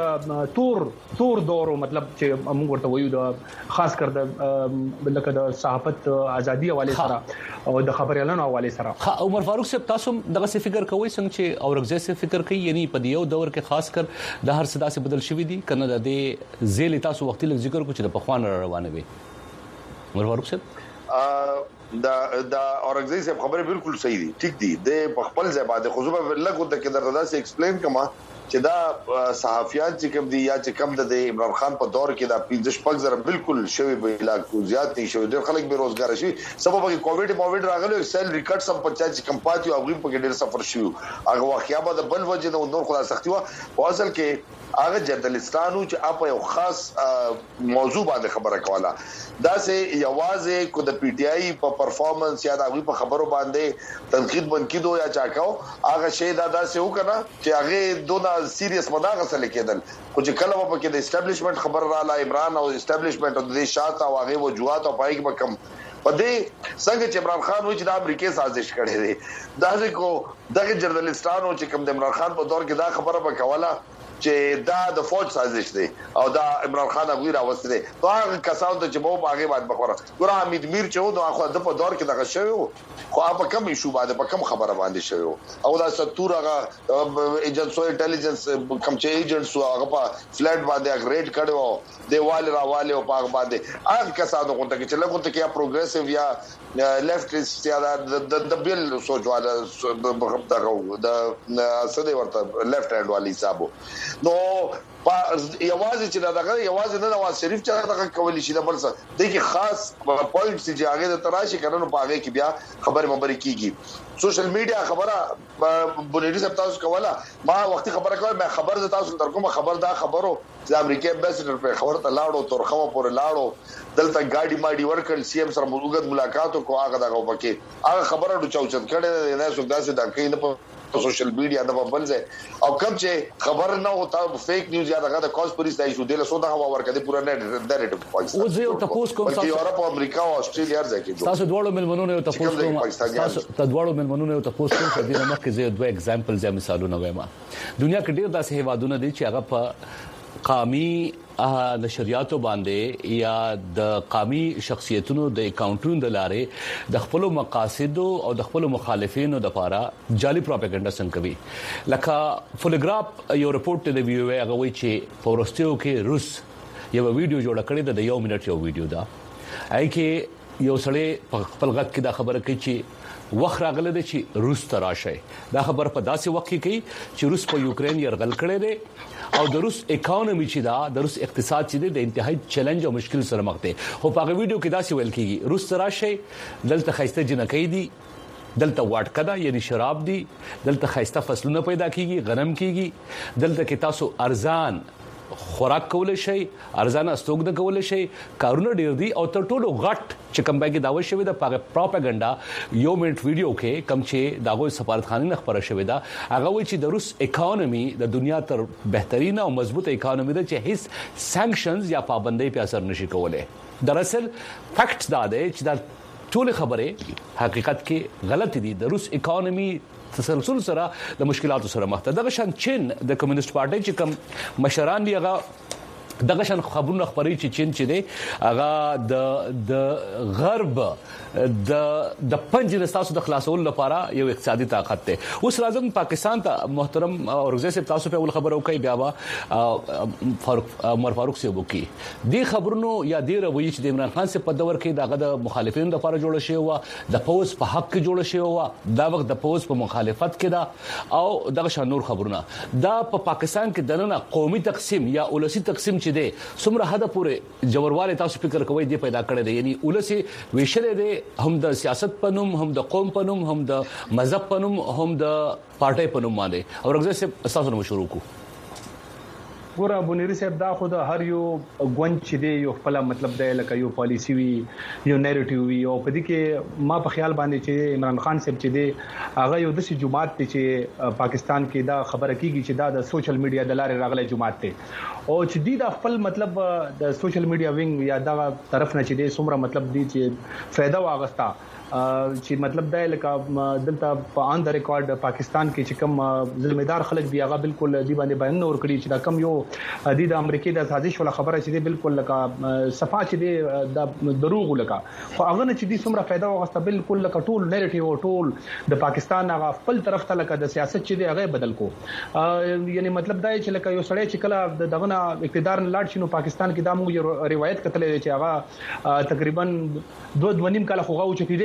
تور دور مطلب چې موږ ورته وایو د خاص کر د لکه د صحافت ازادي حواله سره او د خبريالانو حواله سره. عمر فاروق صاحب تاسو دغه څه فکر کوئ څنګه چې اورګزه څه فکر کوي یعنی په یو دور کې خاص کر د هر څه داسې بدل شوی دي کنه د دې زیل تاسو وختي ذکر کو چې د پخوان روانه وي عمر فاروق صاحب دا اورګزی صاحب خبره بالکل صحیح دي ټیک دي د خپل ځای باندې خو زه لګو د کې درته دا ایکسپلین کما چې دا صحافیان چې کوم دي یا چې کوم د عمران خان په دور کې دا 15 بالکل شوی به لا کو زیات نه شوی ډېر خلک به روزګار شي سبب کې کووډ راغلی سیل ریکارډ سم 50 چې کم پاتې او غویم په ډېر سفر شو هغه واقعیا به بل وجه د نور خلاص سختي و اصل کې هغه جرنالستانو چې اپ یو خاص موضوع باندې خبره کوله دا سه یوازې کو د پی ټ آی په پرفارمنس یا د په خبرو باندې تنقید بنقیدو یا چاکاو هغه شی دا سه وکنه چې هغه دونه سیریس مداغه سره کېدل خو چې کله په کې د اسټابلیشمنت خبر رااله عمران او اسټابلیشمنت او د شاته او هغه وجوهات او پای کې کم پدې څنګه چې عمران خان و چې د امریکای سازش کړي دي دا ځکه دغه جرنالستانو چې کوم د عمران خان په دور کې دا خبره وکوله چې دا د فوج سازش دی او دا عمران خان غوی راوستي دي نو هغه کسان ته چې مو باغې باندې بخوره ګور حمید میر چې نو خو د په دور کې دغه شوی خو په کم ایشو باندې په کم خبره باندې شوی او دا ستور هغه ایجنسو انټيليجنس کم چې ایجنټس هغه په فلټ باندې ریډ کړو دیواله راواله او پاک باندې هغه کسانو کوته چې لګو ته کې پروګريسيو یا لیفټیست یا د بیل سوچواله د سده ورته لیفټ هاند والی حسابو نو یوازې چې دغه یوازې نه نواز شریف چې دغه کولی شي د بل څه د کې خاص پوینټ چې هغه د تراشي کړنو په هغه کې بیا خبره مبري کیږي سوشل میډیا خبره بنيري صاحب تاسو کوله ما وختي خبره کوي ما خبر ز تاسو تر کومه خبر دا خبرو چې امریکای امبیسډر په خبر ته لاړو ترخمه پورې لاړو دلته ګاډي ماډي ورکړ سی ام سره موږ ملاقات کو هغه دغه پکې هغه خبره ډو چوچت کړي نه څوک داسې دا کوي نه سوشل میډیا د بل ځای او کوم چې خبر نه وتا فیک نیوز یا دغه د کانسپیرسي د ایشو د سودا هوا ورکړي پورا نریټیو پاکستان او زه تاسو کوم تاسو یورپ او امریکا او استرالیا ځکه تاسو دوړو ملمنونو ته تاسو کوم تاسو دوړو ملمنونو ته تاسو کوم د دې مخکې زه دوه اگزامپلز یا مثالونه وایم دنیا کې ډیر داسې هیوادونه دي چې هغه په قومي نشریاتو باندې یا د قومي شخصیتونو د اکاونټونو د لارې د خپل مقاصد او د خپل مخالفینو د لپاره جعلي پروپاګاندا څنګه کوي لکه فولوګراف یو رپورت د ویو هغه وی چې پورستیو کې روس یو ویډیو جوړ کړی د 1 منټ یو ویډیو دا اې کې یو سړی په خپل غږ کې دا خبره کوي چې وخت راغله د چې روس تراشه دا خبر په داسې وخت کې کوي چې روس په یوکرين يرغل کړی دی او د روس اکانومي چې دا د روس اقتصاد چې د انتهایی چیلنج او مشکل سره مخ دی خو په ویډیو کې دا څه ویل کیږي روس تراشه دلته خسته جنکې دي دلته واټکا دا یعنی شراب دي دلته خسته فصلونه پیدا کیږي غنم کیږي دلته کې تاسو ارزان خوراک کول شي ارزانه استوګ د کول شي کارونه ډیر دي او تر ټولو غټ چې کوم باګي داوي شوی د پروپاګاندا یو منټ ویډیو کې کم چې داغو سفارتخانه نه خبره شوی دا هغه وی چې د روس اکانومي د دنیا تر بهترین او مضبوطه اکانومي ده چې هیڅ سانکشنز یا پابندۍ په اثر نشي کولای دراصل فیکټس دا دی چې دا ټول خبره حقیقت کې غلط دي د روس اکانومي تسلسل سره د مشکلاتو سره مخ ته دغه شان چین د کمیونست پارټي چې کوم مشران دی هغه دغه شان خبرونه خبري چې چین چې دی هغه د غرب د پنځه نستاسو د خلاصول لپاره یو اقتصادي طاقت دی اوس راځم پاکستان ته محترم اورګزی صاحب تاسو په اول خبرو کوي بیا عمر فاروق صاحب کوي دی خبرونو یا دی روي چې د عمران خان صاحب په دور کې دغه د مخالفینو لپاره جوړ شوی و د پوز په حق کې جوړ شوی و دا وخت د پوز په مخالفت کې دا او دغه شان نور خبرونه دا په پاکستان کې دنه قومي تقسیم یا اولسی تقسیم چې دی څومره حد پورې جوړواله تاسو فکر کوئ دی پیدا کړی دی یعنی اولسی ویشلې دی هم د سیاست پنوم هم د قوم پنوم هم د مذهب پنوم هم د پارټي پنوم باندې اورګزی صاحب تاسو نو شروع کو ګور بنيري صاحب دا خو د هر یو غونډ چې دی یو خپل مطلب دی لکه یو پالیسی وی یو نریټیو وی او په دې کې ما په خیال باندې چې عمران خان صاحب چې دی هغه یو د جماعت ته چې پاکستان کې دا خبره کیږي چې دا د سوشل میډیا د لارې راغله جماعت ته او چې دی دا خپل مطلب د سوشل میډیا وینګ یا دا طرف نه چې دی څومره مطلب دی چې فائدہ واغستا چې مطلب دا لکه دلته په ان د ریکارډ پاکستان کې چې کوم ذمہدار خلک دی هغه بالکل دی باندې بیان نور کړی چې دا کم یو د امریکای د سازش ولا خبره چې دی بالکل لکه صفه چې دی د دروغ لکه خو هغه نه چې دی څومره فائدہ واغسته بالکل لکه ټول نریټیو ټول د پاکستان هغه خپل طرف ته لکه د سیاست چې دی هغه بدل کو یعنی مطلب دا چې لکه یو سړی چې کله دغه اقتدار نه لاړ شي نو پاکستان کې دا موږ روایت کتلې چې هغه تقریبا 2.5 کال خو غو چې دی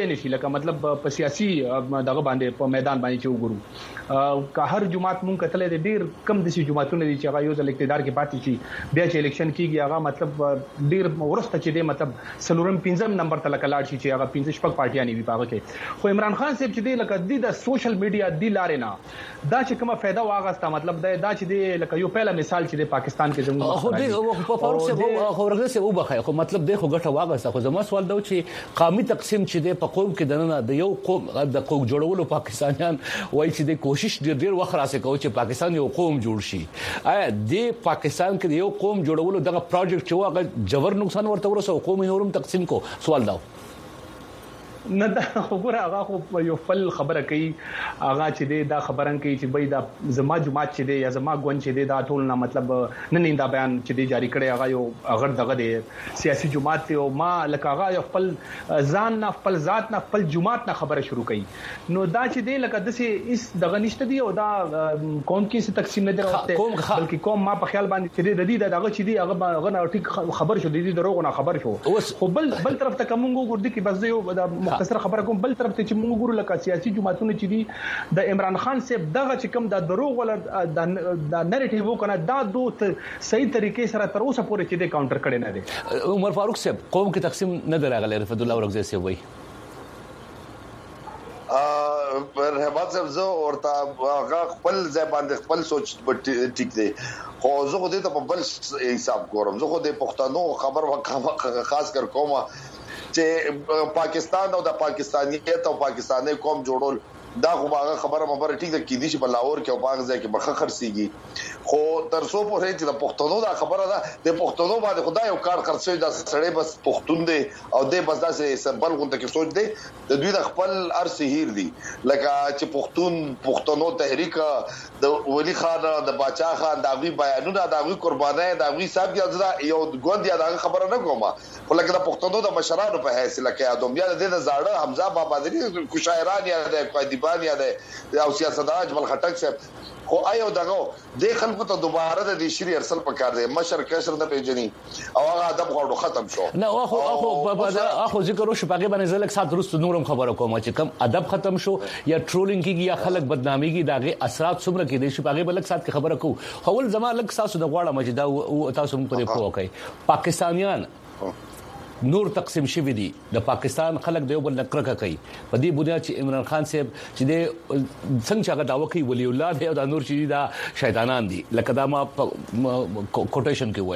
کولای نشي لکه مطلب په سیاسي دغه باندې په میدان باندې چې وګورو که هر جماعت مونږ کتلې د ډیر کم د جماعتونو دي چې هغه یو ځل اقتدار کې پاتې شي بیا چې الیکشن کیږي هغه مطلب ډیر ورسته چې دی مطلب سلورم 15 نمبر ته لکه لاړ شي چې هغه 15 شپږ پارټیاں وي پاغه کې خو عمران خان صاحب چې دی لکه د سوشل میډیا دی لارې نه دا چې کومه فائدہ واغسته مطلب دا چې دی لکه یو پهلا مثال چې د پاکستان کې زموږ خو دې په فاروق صاحب خو ورغله سه وبخای خو مطلب دی خو ګټه واغسته خو زما سوال دا چې قومي تقسیم چې دی په قوم کې دنه د یو قوم د قوم جوړولو پاکستانیان وایي چې د کوشش ډیر وخت راسي کوي چې پاکستان یو قوم جوړ شي آیا د پاکستان کې یو قوم جوړولو دغه پروجیکټ چې واغ جبر نقصان ورته ورسو قوم نورم تقسیم کو سوال دا نه دا خبره هغه خو یو فل خبره کوي هغه چې دی دا خبرن کوي چې بای دا زما جماعت چې دی یا زما ګوند چې دی دا ټول نه مطلب نه دا بیان چې دی جاری کړي هغه یو اگر دغه دی سیاسي جماعت ته او ما لکه هغه یو خپل ځان نه خپل ذات نه خپل جماعت نه خبره شروع کړي نو دا چې دی لکه دسه اس دغه نشته دی او دا قوم کې څه تقسیم نه دروته بلکې قوم ما په خیال باندې چې دی دغه چې دی هغه ټیک خبر شو دی دروغ نه خبر شو خو بل طرف ته کوم ګور دي کې بس یو مختصر خبره کوم بل طرف ته چې موږ ګورو لکه سیاسي جماعتونه چې دي د عمران خان صاحب دغه چې کوم د دروغ ولا د نریټیو کنه دا دوه صحیح طریقې سره تر اوسه پورې چې د کاونټر کړي نه دي عمر فاروق صاحب قوم کې تقسیم نه دراغله رفعت الله ورغزي صاحب وایي پر هبات صاحب زه ورته هغه خپل ځای باندې خپل سوچ ټیک دی خو زه خو دې ته په بل حساب ګورم زه خو د پښتنو خبر خاص کر کومه چې پاکستان او د پاکستانیت او پاکستاني قوم جوړول دا خو هغه خبره ټیک ده کې دي چې په لاهور کې او باغ ځای کې بخښ خرسيږي خو ترڅو په هیڅ د پښتنو دا خبره ده د پښتنو باندې خدای یو کار خرڅوي د سړی بس پښتون دی او د بس داسې سربل غونډه کې سوچ دی د دوی د خپل ارسهیر دي لکه چې پښتنو تحریک د ولی خان د باچا خان د غوی بیانونه د غوی قربانای د غوی صاحب کې یو ګوند یا د خبره نه کومه خو لکه د پښتنو د مشرانو په حیث لکه ادم یا د زاړه حمزه بابا دری کو شاعران یا د قائدبان یا د او سیاستدان اجمل خټک صاحب خو آیو دغه د خلکو ته دوباره د شری ارسل پکار دی مشر کشر د پیجنی او هغه ادب غوړو ختم شو نه اخو ذکر وشو پاګه باندې زلک سات درست نورم خبره کوم چې کم ادب ختم شو یا ټرولینګ کیږي یا خلک بدنامي کی داغه اثرات څومره کې دي چې پاګه بلک سات کی خبره کو اول زما لک ساسو د غواړه مجدا تاسو موږ پرې پوه کوي پاکستانیان نور تقسیم شوی دي د پاکستان خلک د یو بل نکرکه کوي په دې بنیاد چې عمران خان صاحب چې د څنګه هغه داوا کوي ولی الله دی او د نور چې دا شیطانان دي لکه دا ما کوټیشن کې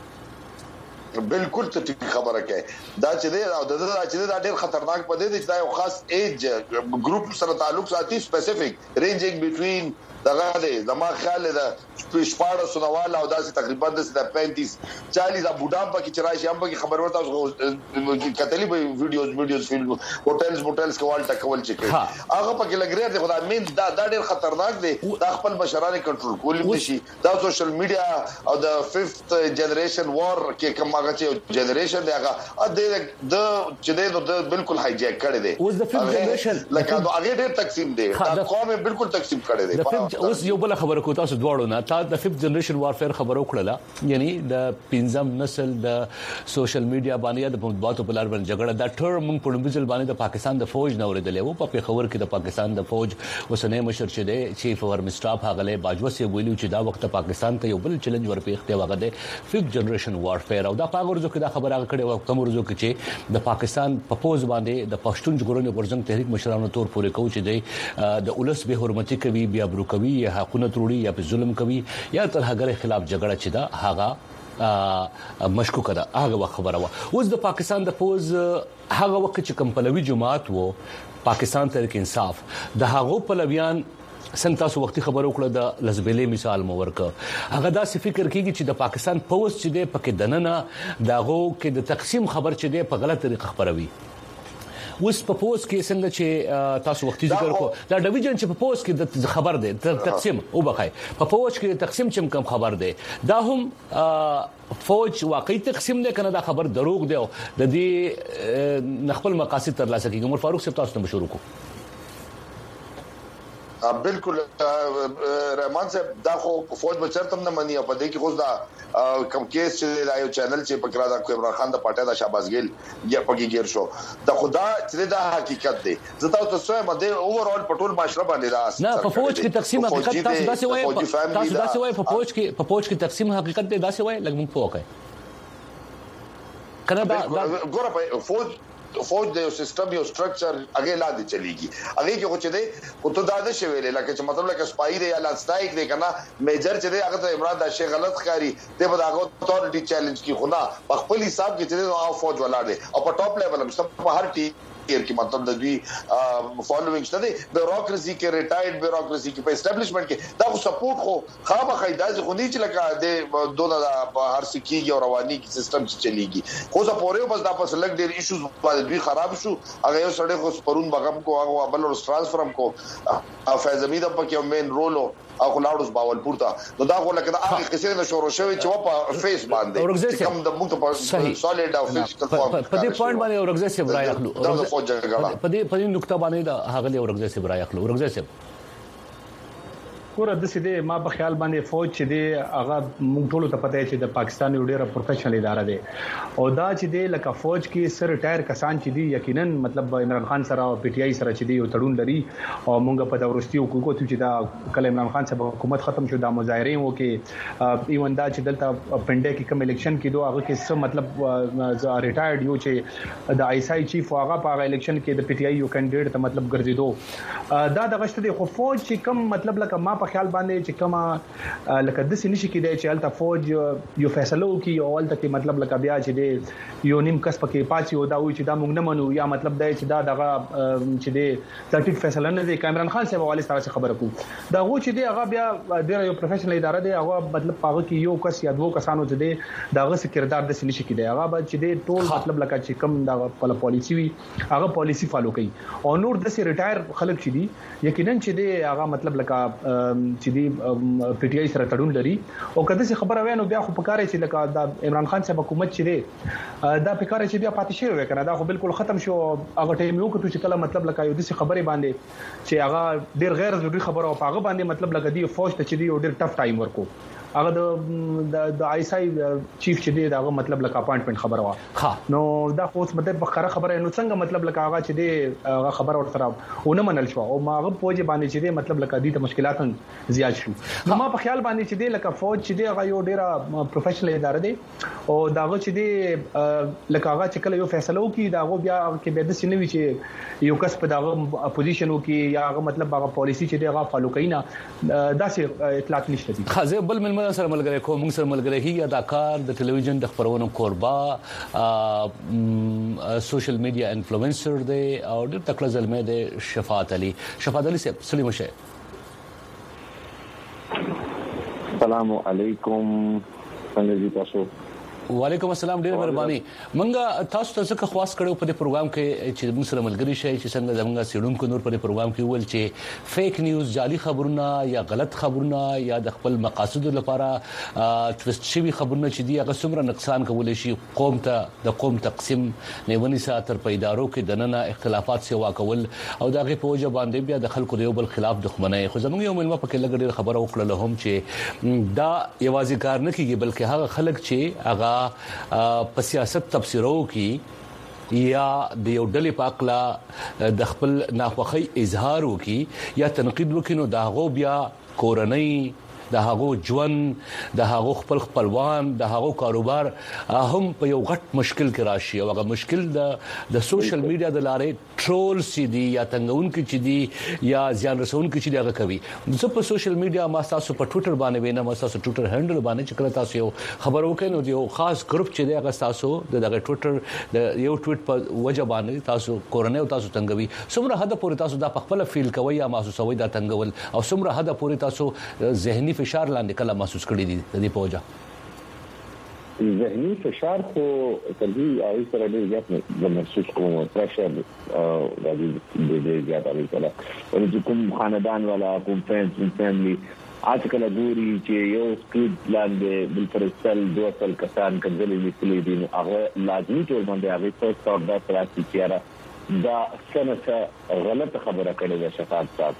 ویل بالکل ته خبره کوي دا چې دی او دا ډېر خطرناک پدې دي چې دا یو خاص ایج ګروپ سره تعلق ساتي سپیسیفیک رینجینګ بټوین دغه دی زما خیال ده شپاړه سنوال او داسې تقریبا د 35 40 بوډام پکې چرایشي هم پکې خبر ورته کتلی به ویډیوز فلم هوټلز کوال ټکول چې هغه پکې لګري دي خدای مين دا ډېر خطرناک دی دا خپل بشرانه کنټرول کولی شي دا سوشل میډیا او د 5th جنریشن وار کې کوم هغه چې جنریشن دی هغه د چې د بالکل هایجیک کړی دی اوس د 5th جنریشن لکه هغه ډېر تقسیم دی دا قوم بالکل تقسیم کړی دی اوس یو بل خبره کو تاسو دواړو نه تا د 5th جنریشن وارفیر خبرو کړله یعنی د 5م نسل د سوشل میډیا باندې د مطبوعاتو په لار باندې جګړه دا ټرم موږ په لومبیزل باندې د پاکستان د فوج نه اوریدلې وو په خبر کې د پاکستان د فوج وسنه مشر چې دی چیف اور مسټاف هغه باجوه سی ویلو چې دا وخت پاکستان ته یو بل چیلنج ورپېخته وغه د 5th جنریشن وارفیر او دا پاګورځو کې دا خبره کړې و کوم ورځو کې چې د پاکستان په پوز باندې د پښتون ژغورنې غورځنګ تحریک مشرانو تور پورې کوي چې د اولس به حرمتي کوي بیا بروکوي یا حقونه تروړي یا په ظلم کوي یا تر هغه خلاف جګړه چې دا هغه مشکوک ده هغه خبره و اوس د پاکستان د فوز هغه وخت چې کمپلوي جماعت وو پاکستان تحریک انصاف د هغه پلویان څنګه تاسو وختي خبرو کړل د لزبلې مثال مو ورک هغه دا فکر کیږي چې د پاکستان فوز چې د پکې دننه داغو کې د تقسیم خبر چې د په غلط طریقه خبروي اوس په پوس کې څنګه چې تاسو وختي ذکر کو دا ډیویژن چې په پوس کې د خبر دی تقسیم او بخای په پوس کې تقسیم چې کم خبر دی دا هم فوج واقعي تقسیم نه کنه دا خبر دروغ دی د دې خپل مقاصد تر لاسه کیږي عمر فاروق صاحب تاسو ته مشورو کو بالکل رحمان صاحب دا خو فوج بچرتم نه منی په دې کې خو دا کم کیس چې دا یو چینل چې پکړه دا عمران خان د پټه دا شاباز ګیل یا پکې ګیر شو دا خدا چې دا حقیقت دی زه تاسو ته مده اوورال پټول معاشره باندې دا نه په فوج کې تقسیم حقیقت تاسو داسې وایي په فوج کې تقسیم حقیقت دی داسې وایي لګم پوکه کنه دا ګوره په فوج د یو سیستم یو سټرکچر هغه لاندې چلیږي هغه کې چې دی او ته دا نه شویلې لکه چې مطلب لکه سپای دی یا لانستایک دی کنه میجر چې دی هغه ته عمران دا شی غلط ښکاری ته به هغه اتورټي چیلنج کی خو نه په خپل حساب کې چې دی او فوج ولاړ دی او په ټاپ لیول هم په هر ټی کې مطلب د دوی فالوینګ شته دی بیوروکراسي کې ریټایرډ بیوروکراسي کې په اسټابلیشمنت کې دا خو سپورټ خو خامخا داسې خو نه چې لکه د دونه هر سکیږي او رواني کې سیستم چې چلیږي خو زه پورې بس دا په سلګ ډیر ایشوز باندې دوی خراب شو هغه یو سړی خو پرون بغم کو هغه بل ټرانسفرم کو فیض امید په کې مین رول او خلاړوس باولپور ته نو دا خو لکه دا هغه قصې نه شروع شوی چې په فیس باندې کوم د موږ په سالډ او فزیکل فارم په دې پوینټ باندې اورګزه سي برای اخلو په دې نقطه باندې دا هغه له اورګزه سي برای اخلو اورګزه سي ګوره د سیده ما په خیال باندې فوج چې دی هغه موږ ټول ته پته چې د پاکستان یو ډیره پروفیشنل اداره ده او دا چې دی لکه فوج کې سر ریټایر کسان چې دی یقینا مطلب عمران خان سره او پی ټی آی سره چې دی یو تړون لري او موږ په دورستي حقوقو چې دا کله عمران خان صاحب حکومت ختم شو دا مظاهره وو کې ایون دا چې دلته پنده کې کوم الیکشن کې دوه هغه کې څه مطلب ریټایرډ یو چې د آی اس آی چیف هغه په الیکشن کې د پی ټی آی یو کینډیډیټ ته مطلب ګرځیدو دا د غشت دی خو فوج چې کوم مطلب لکه ما په خیال باندې چې کما لکه د سینې شي کېدای چې الته فوج یو فیصله وکي او الته کې مطلب لکه بیا چې دی یو نیم کس پکې پاتې او دا وایي چې دا موږ نه منو یا مطلب دا چې دا دغه چې دی سرټیټ فیصله نه دی عمران خان صاحب حواله سره خبره کو دا غو چې دی هغه بیا ډیر یو پروفیشنل اداره دی هغه مطلب هغه کې یو کس یا دوه کسانو ته دی داغه کردار د سینې شي کېدای هغه به چې دی ټول مطلب لکه چې کم دا پالیسی وي هغه پالیسی فالو کوي او نور د سي ریټایر خلک چې دی یقینا چې دی هغه مطلب لکه چې دی پی ټی آی سره تړون لري او کله چې خبره وینو بیا خو پکاره چې لکه د عمران خان صاحب حکومت چې دی دا پکاره چې بیا پاتې شوی وکنه دا خو بالکل ختم شو هغه ټیم یو کته چې کله مطلب لکه یو د خبره باندې چې هغه ډیر غیر ضروري خبره او هغه باندې مطلب لکه دی فوج ته چې دی ډیر ټف ټایم ورکو هغه د آی اس آی چیف چې دی دا مطلب لکه اپاینټمنت خبره وا نو دا خو مطلب بخره خبره نو څنګه مطلب لکه هغه چې دی هغه خبره ور سره ونه منل شو او ما هغه پوجي باندې چې دی مطلب لکه دې ته مشکلات زیات شو نو ما په خیال باندې چې دی لکه فوج چې دی هغه یو ډیره پروفیشنل اداره دی او داغه چې دی لکه هغه چې کله یو فیصله وکي داغه بیا کې به د سینوي چې یو کس په داغه اپوزیشن وکي یا هغه مطلب هغه پالیسی چې دی هغه فالو کینا داسې اطلاعات نشته دي خازه بل مل سره ملګری کوم سره ملګری هي اداکار د ټلویزیون د خبرونو کوربا سوشل میډیا انفلوئنسر دی او د تکړه زلمه دی شفاعت علي سلام شه السلام علیکم څنګه دي تاسو وعلیکم السلام ډیر مهرباني منګه تاسو ته څه خواست کړو په دې پروګرام کې چې موږ سره ملګری شي چې څنګه زموږ سیډونکو نور په دې پروګرام کې ول چې فیک نیوز جعلي خبرونه یا غلط خبرونه یا د خپل مقاصد لپاره تویسټ شوی خبرونه چې دی هغه څومره نقصان کولای شي قوم ته د قوم تقسیم نیونی ساتر پیدارو کې دننه اختلافات سیوا کول او دغه په وجه باندې بیا د خلکو د یو بل خلاف دښمنۍ خو زموږ یو ملما په کې لګ ډیر خبره وکړه هم چې دا یوازې کار نه کیږي بلکې هغه خلک چې هغه په سیاست تفسیرو کې یا د یو ډلې پاکلا د خپل ناخوخي اظهار وکي یا تنقید وکینو دا غو بیا کورنۍ د هغو ژوند د هغو خپلوان د هغو کاروبار هم په یو غټ مشکل کې راشي او هغه مشکل د سوشل میډیا د لارې ټرول سي دي یا تنګون کې چې دي یا ځان رسون کې چې دغه کوي زه په سوشل میډیا ما تاسو په ټوئیټر باندې وینم ما تاسو ټوئیټر هینډل باندې چې کله تاسو یو خبر وکړئ نو یو خاص ګروپ چې دی هغه تاسو دغه ټوئیټر د یو ټویټ په وجه باندې تاسو کورنۍ او تاسو تنګوي څومره حد پورې تاسو دا په خپل فیل کوي یا محسوسوي دا تنګول او څومره حد پورې تاسو ذهني فشار لاندې کله محسوس کړی دي د دې پوجا ذهني فشار خو کله او سره ډیر زیات نه محسوس کوم پرشر د دې زیات اړ کله او چې کوم خاندان والا کوم فیملی آجکل ګوري چې یو سکریپ لاندې بل پرستل دوه کسان کنځلې لیکلي دي هغه لازمي ټول باندې هغه څه څو دا سره چې دا څنګه غلط خبره کړې ده شفاعت صاحب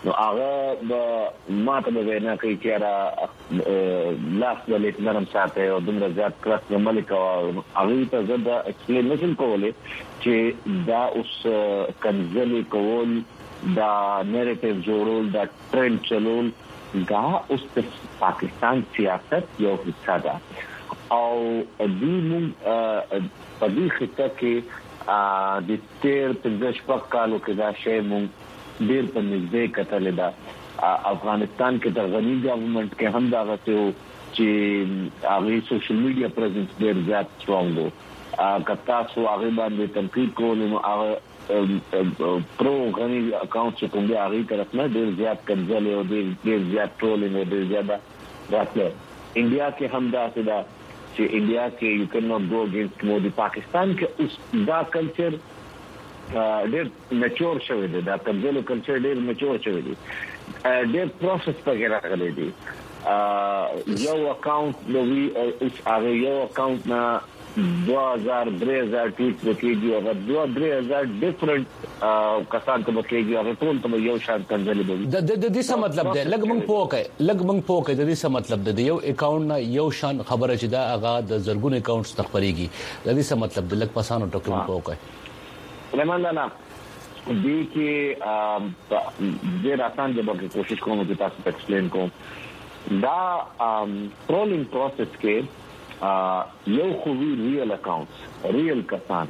نو هغه ماته به نه کوي چې را لاس ولې نرم ساتي او دومره زیات کلاس ملک او هغه ته زړه ایکسپلینیشن کولې چې دا اوس کنځلې کول دا نریټیو جوړول دا ټرند چلول دا اوس د پاکستان سیاست یو حصہ ده او دې موږ په دې خطه کې د تیر 15 کالو کې دا شی موږ ډېر په نږدې کتل دا افغانستان کې د غنی ګورنمنت کې هم دا غوښتو چې هغه سوشل میډیا پریزنس ډېر زیات سترونګ وو کتا سو هغه باندې تنقید کول نو هغه پرو غنی اکاونټ چې کوم دی هغه طرف نه ډېر زیات کنځل او ډېر زیات ټرولینګ او ډېر زیات راځي انډیا کې هم دا سدا چې انډیا کې یو کین ناٹ گو اگینسٹ مودي پاکستان کې اوس دا کلچر ډېر میچور شوی دی دا کنځل کلچر ډېر میچور شوی دی ډېر پروسس پکې راغلی دی یو اکاونټ نو وی اوس هغه یو اکاونټ نه 2000-3000 ټویټ وکړي او 2000 ډیفرنٹ کسان ته وکړي او ټول ته یو شان کنځلې دي د دې څه مطلب دی لګ مونږ پوکه د دې څه مطلب دی یو اکاونټ نه یو شان خبره چې دا هغه د زرګون اکاونټس تخبريږي د دې څه مطلب دی لګ پاسانو ټکو پوکه لمنه دې کې ډېر آسان دی به کوشش کوم چې تاسو ته ایکسپلین کوم دا ټرولینګ پروسس کې یو خو وی ریل اکاونټس ریل کسان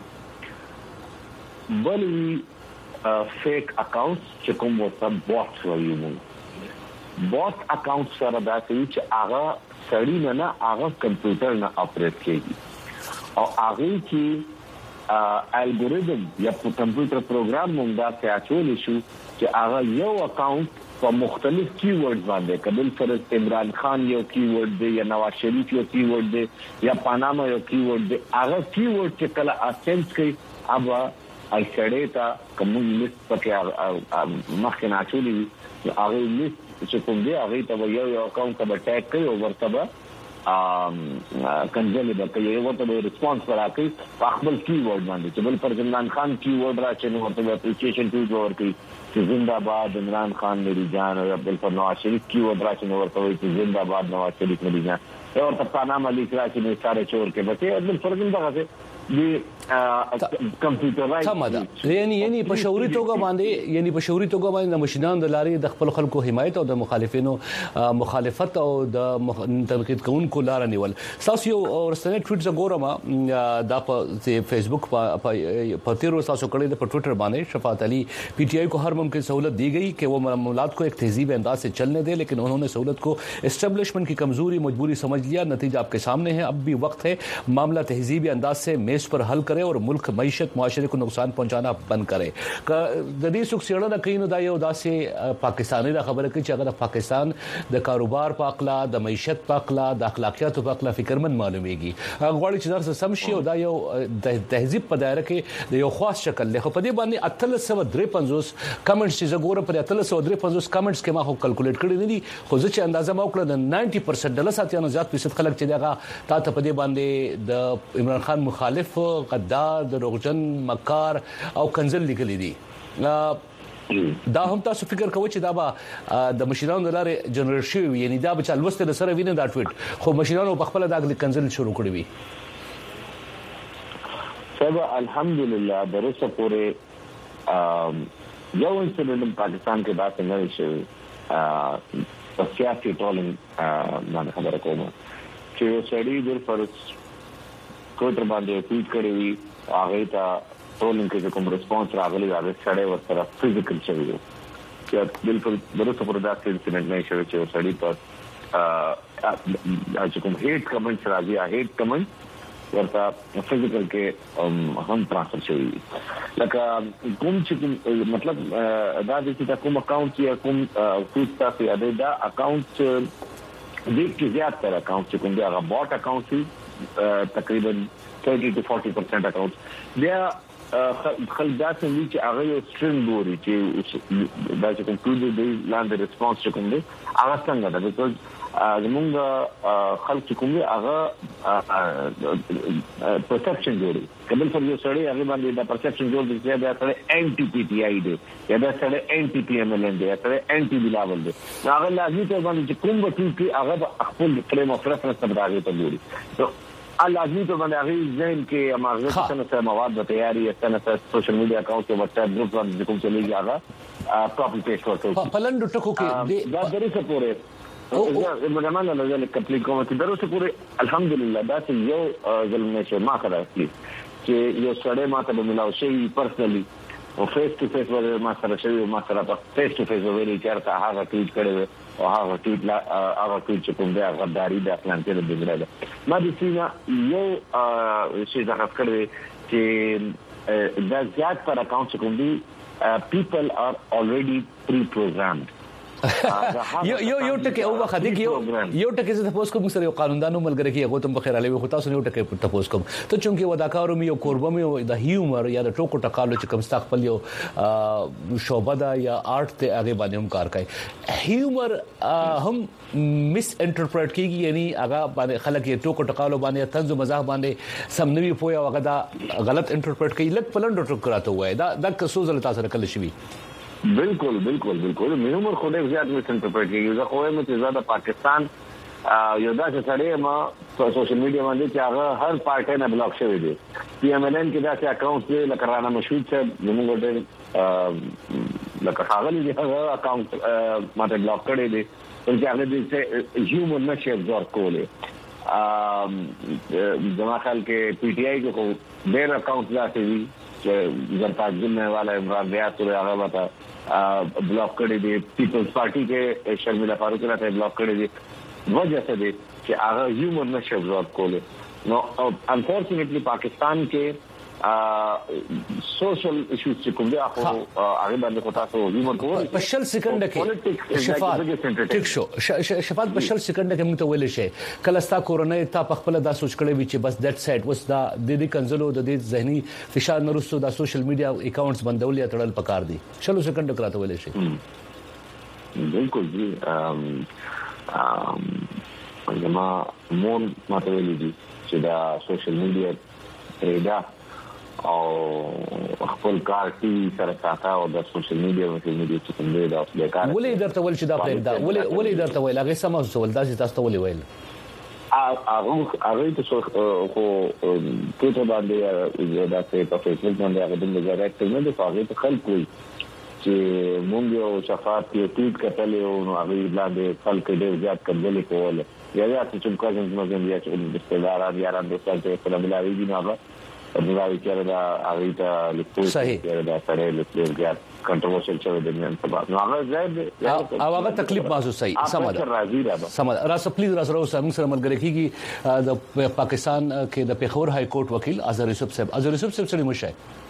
بلوی فیک اکاونټس چې کوم وته بوټس وایو بوټ اکاونټ سره دا چې هغه سړی نه هغه کمپیوټر نه اپریټ کوي او هغه کې الګوریدم یا کمپیوټر پروګرام مونږ دا څه اچول شو چې هغه یو اکاونټ په مختلف کیورډز باندې کبل فرض عمران خان یو کیورډ دی یا نواز شریف یو کیورډ دی یا پاناما یو کیورډ دی هغه کیورډ چې کله اسنس کوي ابا ایسړې تا کوم لیست پکې مخکې ناچولې هغه لیست چې کوم دی هغه ته یو اکاونټ ته ټیګ کوي او ورته کنځلې به کوي ورته ریسپانس راکړي په خپل کیورډ باندې چې بل پر عمران خان کیورډ راچنه ورته اپریشیشن ټویټ ورکړي چې زنده‌باد عمران خان نری جان او عبد الفر نواز شریف کیورډ راچنه ورته وایي چې زنده‌باد نواز شریف نری جان ورته پاناما لیک راچنه ساره چور کې بچي عبد الفر زنده‌باد دی کمپیوټرایز یعنی په شعوري توګه باندې د مشینان د لارې د خپل خلکو حمایت او د مخالفینو مخالفت او د تنقید کوونکو لار نیول تاسو یو ورسنه ټویټ زګورم دا په فیسبوک په تیرو تاسو کړی د ټویټر باندې شفاعت علی پی ٹی آئی کو हर मुमकिन सहूलत दी गई कि वो मामलात को एक तहजीब अंदाज से चलने दे लेकिन उन्होंने सहूलत को एस्टेब्लिशमेंट की कमजोरी मजबूरी समझ लिया नतीजा आपके सामने है अब भी वक्त है मामला तहजीबी अंदाज से मेज पर हल करे और मुल्क मईशत मुआशरे को नुकसान पहुंचाना बंद करे जदी सुख सियड़ा कहीं दाई उदास से पाकिस्तानी दा खबर है कि अगर पाकिस्तान द कारोबार पाकला द मईशत पाकला द अखलाकियात पाकला फिक्रमंद मालूमेगी गवाड़ी चदर से समशी और दायो तहजीब पदायर के यो खास शक्ल ले पदे बानी 353 کمنټس چې زګوره پر 353 کمنټس کې ما خو کیلکولیټ کړی نه دي خو ځکه چې اندازه ما وکړه د 90% ډله ساتيانو زیات فیصد خلک چې دغه تا ته په دې باندې د عمران خان مخالف غدار دروغجن مکار او کنزل لیکلي دي دا هم تاسو فکر کوئ چې دا به د مشرانو لاره جنریټ شي یعنی دا به چل وسته سره ویني دا ټویټ خو مشرانو په خپل داخلي کنزل شروع کړی وي سبا الحمدلله درسه پورې یو انسیډنټ پاکستان کې دا څنګه شي په سیاسي ټولنګ باندې خبره کوم چې یو سړی د فرض کوټر باندې ټویټ کړی وي هغه ته ټولنګ کې کوم ریسپانس راغلی هغه سړی ورته فزیکل شوی دی چې بالکل درته پر دا انسیډنټ نه شوی چې سړی په چې کوم هیټ کمنټس راځي هیټ کمنټ ورته فزیکل کې هم ترانسفر شوی لکه کوم چې مطلب دا چې کوم اکاونټ یا کوم ټویټ تاسو دا اکاونټ دې کې زیات تر اکاونټ چې کوم دی هغه بوټ اکاونټ تقریبا 30 to 40% اکاونټ بیا خلک دا څنګه چې هغه یو سټرینګ ګوري چې دا چې کوم ټول دی لاندې ریسپانس کوم دی هغه څنګه ده بیکاز زمونږ خلک کوم دی هغه پرسپشن جوړي کله چې یو سړی هغه باندې دا پرسپشن جوړ دی چې دا سړی انټي پی ټی آی دی یا دا سړی انټي پی ایم ال دی یا سړی انټي بلاول دی هغه لازمي ته باندې کوم وټی کې هغه خپل فریم اف ریفرنس ته راغی ته جوړي لازمي ته باندې هغه ځین کې اماغه څنګه مواد د تیاری څنګه سوشل میډیا اکاونټ او واتس اپ ګروپ باندې کوم چلیږي هغه کاپی پیسټ ورته په لندو ټکو کې دا درې څه پورې مګمانه نه لږه کمپلیټ کوم چې درو څه پورې الحمدلله دا چې یو ظلم نشه ما کړی چې یو سړی ماته به ملاو شي پرسنلی او فیس ټو فیس ور ما سره شوی ما سره په فیس ټو فیس ویلي چرته هغه ټویټ کړی او هغه ټویټ چې کوم دی هغه غداری د پلان کې د بګړه ما د سینا یو شي ځکه کړی چې دا زیات پر اکاونټ کوم دی people are already pre-programmed یو ټکی او وخت دی یو ټکی زه تاسو کوم سره یو قانوندانو ملګری کې هغه تم بخیر علي خو تاسو یو ټکی تاسو کوم ته چونکی وداکارو یو قربم یو د هیومر یا د ټوکو ټکالو چې کوم استقبال یو شوبه دا یا آرټ ته هغه باندې هم کار کوي هیومر هم مس انټرپریټ کیږي یعنی هغه باندې خلک یې ټوکو ټکالو باندې طنز او مزاح باندې سمنوي پویا هغه دا غلط انټرپریټ کوي لک پلند ټوک راته وای دا د کسو زل تاسو کله شي بالکل مې عمر خو ډېر زیات مس انټرپریټ کیږي زه خو هم چې زیاده پاکستان یو دا چې سړی ما سوشل میډیا باندې چې هغه هر پارټي نه بلاک شوی دی پی ایم ال ان کې دا چې اکاونټ دی لکه رانا مشهود چې موږ ډېر لکه هغه دی هغه اکاونټ ماته بلاک کړی دی چې هغه دې هیومن نشي ابزورب کولی جما خیال کې پی ټی آی کو ډېر اکاونټ راځي چې زرتاج دنه والا عمران ریاض سره هغه وتا بلاک کړی دی پیپلز پارټي کې شرمیلا فاروق راته بلاک کړی دی وجه څه دی چې هغه هیومن نشه ابزورب کولی نو انفورچونټلی پاکستان کې سوشل ایشوز چې کوم دي هغه باندې کوتا سو هیومن کوو په شل سکند کې شفاعت ټیک شو شفاعت په شل سکند کې موږ ته ویل شي کله ستا کورونه ته په خپل دا سوچ کړی وي چې بس دیټ سیټ وس دا د دې کنزلو د دې ذهني فشار نرسو دا سوشل میډیا اکاونټس بندول یا تړل پکار دي شل سکند کراته ویل شي بالکل جی زما مون ماته ویل دي چې دا سوشل میډیا پرېدا او خپل کار ټي سره ساته او د سوشل میډیا چې کوم دی دا خپل کار ولې درته ول چې دا پرېدا ولې درته ویل هغه سم ول دا چې تاسو ولې ویل هغه ته خو ټوټه باندې دا څه په فیسبوک باندې هغه د مزارات ته نه فاغې ته خلک وي چې مونږ یو شفاعت کې ټویټ کتل او هغه باندې خلک ډېر زیات کړل کوله یا چې کوم کازن مزن یا چې د استدارات یاران دوستان ته په ملاوي دي نه راوي چې دا هغه ته لیکو چې دا سره لیکو زیات کنټروورشل شوی دی نن سبا نو هغه زید او هغه تکلیف محسوس صحیح سمه راځه پلیز راځو موږ سره ملګری کیږي د پاکستان کې د پیښور های کورټ وکیل اظهر یوسف صاحب سره مشه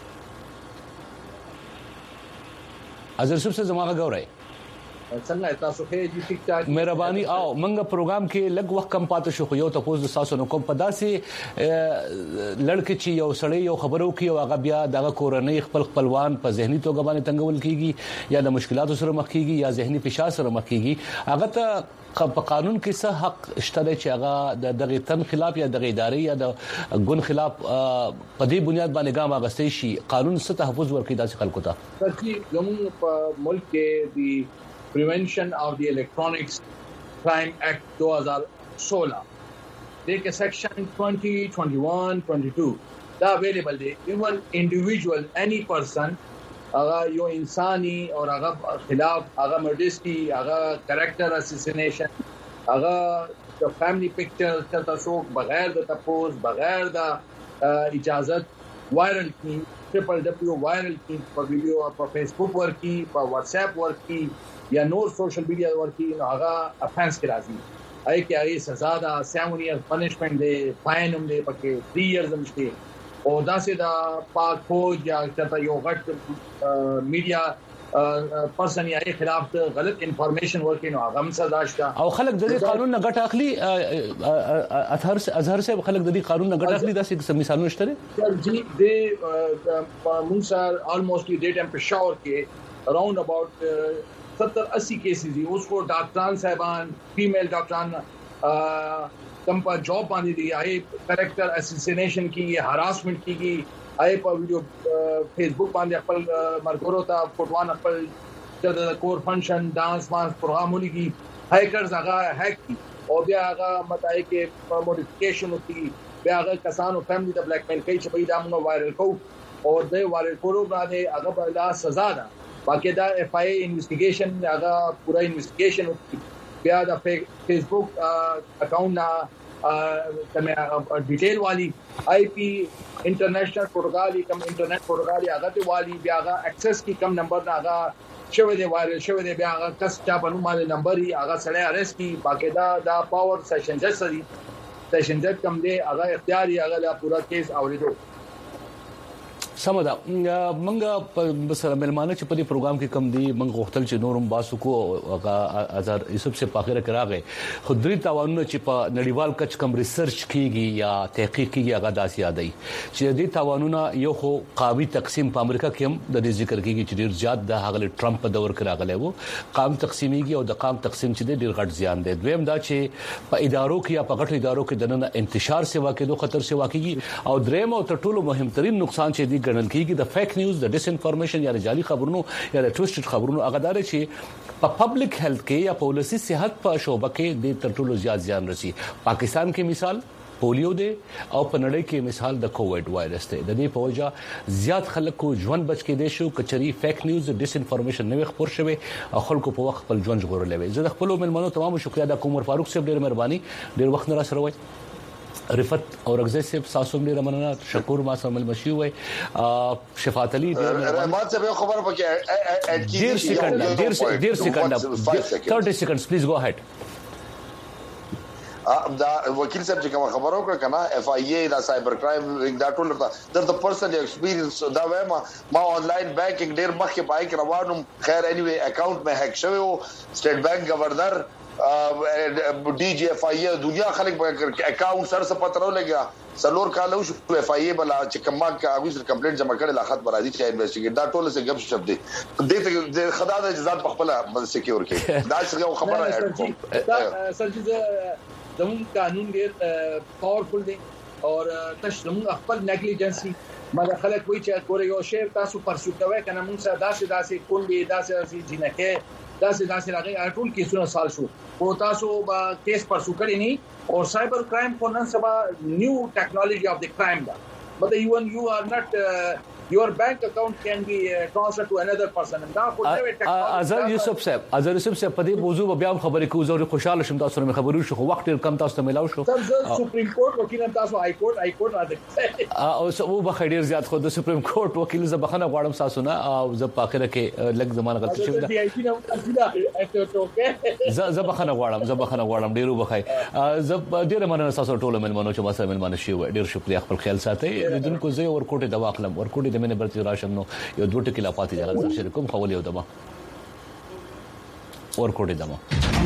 اظهر یوسف صاحب زموږه غوړای څنګه تاسو خې دې ټیک ټاک مهرباني او منګه پروګرام کې لږ وخت کم پاتې شو خو یو تاسو د تاسو نو کوم پداسي لړکې چې یو سړی یو خبرو کې او هغه بیا د کورنۍ خپلوان په ذهني توګه باندې تنګول کیږي یا د مشکلاتو سره مخ کیږي یا ذهني فشار سره مخ کیږي هغه ته په قانون کې څه حق شته چې هغه د دغه تن خلاف یا د ادارې یا د ګون خلاف په دې بنیاد باندې ګام اغستې شي قانون څه تحفظ ورکړي داسې خلکو ته چې زموږ په ملک کې د Prevention of the Electronics Crime Act 2016 دیکھ section 20, 21, 22 دا available دی even individual any person اگر یو انسانی اور اگر خلاف اگر modesty اگر character assassination اگر family picture چلتا شوق بغیر د تپوس بغیر د اجازت وائرل کی www وائرل کی په ویډیو په فیسبوک ورکی په واتس اپ ورکی یا نور سوشل میډیا ورکی نو هغه افنس کې راځي اې کې هغه سزا دا 7 years punishment دی فاین هم دی پکې 3 years هم شته او دا سه دا پاک فوج یا چاته یو غټ میډیا پرسن یا خلاف غلط انفارمیشن ورکې نو هغه هم سزا شته او خلک د دې قانون نه ګټه اخلي اظهر سے خلک د دې قانون نه ګټه اخلي دا څه مثالونه شته جی د موږ سره الموسټلی ډیټ ټایم پېښور کې اراوند اباؤٹ 70-80 کیسز دي اوس کو ډاکټران صاحبان فیمیل ډاکټران کم پر جاب باندې دي آی کریکٹر اساسینیشن کی ہراسمنٹ کی آی په ویډیو فیسبوک باندې خپل مرګورو ته فوټوان خپل د کور فنکشن ډانس مانس پروګرامونه کی هیکرز هغه هیک کی او بیا هغه متای کې موډیفیکیشن وکړي بیا هغه کسانو فیملی د بلیک میل کوي چې په دا موږ وایرل کوو او د وایرل کولو باندې هغه بل سزا ده باقاعده اف آی انویسټیګیشن هغه پورا انویسټیګیشن بیا د فیسبوک اکاؤنٹ نا ډیټیل والی آئی پی انټرنیشنل پروتوکول کم انټرنیټ پروتوکول هغه ته والی بیا هغه ایکسس کی کم نمبر نا هغه شوه دی وایرل شوه دی بیا هغه کس چا په نوم باندې نمبر یې هغه سړی اریسټ کی باقاعده دا پاور سیشن جج سړي سیشن جج کم دی هغه اختیار یې هغه لا پورا کیس اوریدو سمدا منګه سره ملمانه چې په دې پروګرام کې کم دي منګه غوښتل چې نورم باسو کو ازار یوسف سے پاخره کراغه خودري تاوانونه چې په نړیوال کچ کم ریسرچ کیږي یا تحقیق کیږي هغه داسې یادای چې دې تاوانونه یو خو قومي تقسیم په امریکا کې هم د دې ذکر کیږي چې ډیر زیات د هغه ټرمپ په دور کې راغلی وو قوم تقسیمیږي او د قوم تقسیم چې ډیر غټ زیان دی دویم دا چې په ادارو کې یا په غټو ادارو کې دنه انتشار سیوا کې دوه خطر سیوا کیږي او دریم او تر ټولو مهمترین نقصان چې دی ګڼل کیږي د فیک نیوز د ډیس انفارمیشن یا جعلي خبرونو یا د ټویسټډ خبرونو هغه دار چې په پبلک هیلث کې یا پالیسي صحت په شعبه کې د تر ټولو زیات زیان رسي پاکستان کې مثال پولیو دی او په نړۍ کې مثال د کووډ وایرس دی د دې په وجه زیات خلکو ژوند بچ کې دي شو کچري فیک نیوز ډیس انفارمیشن نوې خبر شوه او خلکو په وخت خپل ژوند ژغورلې وي زه د خپل ملمنو تمام شکریا د کومر فاروق صاحب ډېر مهرباني ډېر وخت نه را سره وای رفت اور اگزے سے ساسو ډیر مننه شکور ما سره مل مشي وای شفاعت علي رحمت صاحب خبر پکې ډیر سکند 30 seconds please go ahead دا وکیل صاحب چې کوم خبرو کړ کنه اف آی ای دا سایبر کرائم رنګ دا ټول د پرسنل ایکسپیرینس دا وایم ما آنلاین بانکینګ ډیر مخکې پای کې روانم خیر اني وی اکاؤنٹ مې هک شوی او سټیټ بانک گورنر D G F I दुनिया خلک اکاؤنٹ سر سے پترو لګا سلور کالو شو اف ای بلا چې کما کاغذ کمپلیټ جمع کړي لاخت برادي چې انویسټیګیټ دا ټول څه غب شپ دي د خدا د جزات په خپل سکیور کې دا څه خبره سر چې زمون قانون ډیر پاورفل دی او تشلم خپل نیګلیجنسي مله خلک وی چې کور یو شی تاسو پرسو کوي کنه موږ سره داسې کونډي داسې جنکه داسې راغی ټول کیسونه سال شو او تاسو با کیس پرسو کړی نه او سایبر کرائم کو نن سبا نیو ټیکنالوژي اف د کرائم دا but even you are not your bank account can be transferred to another person دا خو نوې ټیکنالوژي اظهر یوسف صاحب په دې موضوع بیا خبرې کوو زه خوشاله شم تاسو سره خبرو شو وخت کم تاسو ته ملاو شو سپریم کورټ وکیل تاسو های کورټ راځي او سو به خیر زیات خو د سپریم کورټ وکیل زه بخنه غواړم تاسو نه او زه په اخر کې لږ زمانه غلطی شوم زه بخنه غواړم ډیرو بخای زه ډیر مننه تاسو ټول ملمنو چې ما سره ملمنه شي ډیر شکریا خپل خیال ساتي دونکو زه ورکوټه د واخلم ورکوټه د منه برتی راشم نو یو دوه ټکی لا پاتې ځل سره شریکوم خو ولې ودما ورکوټه دما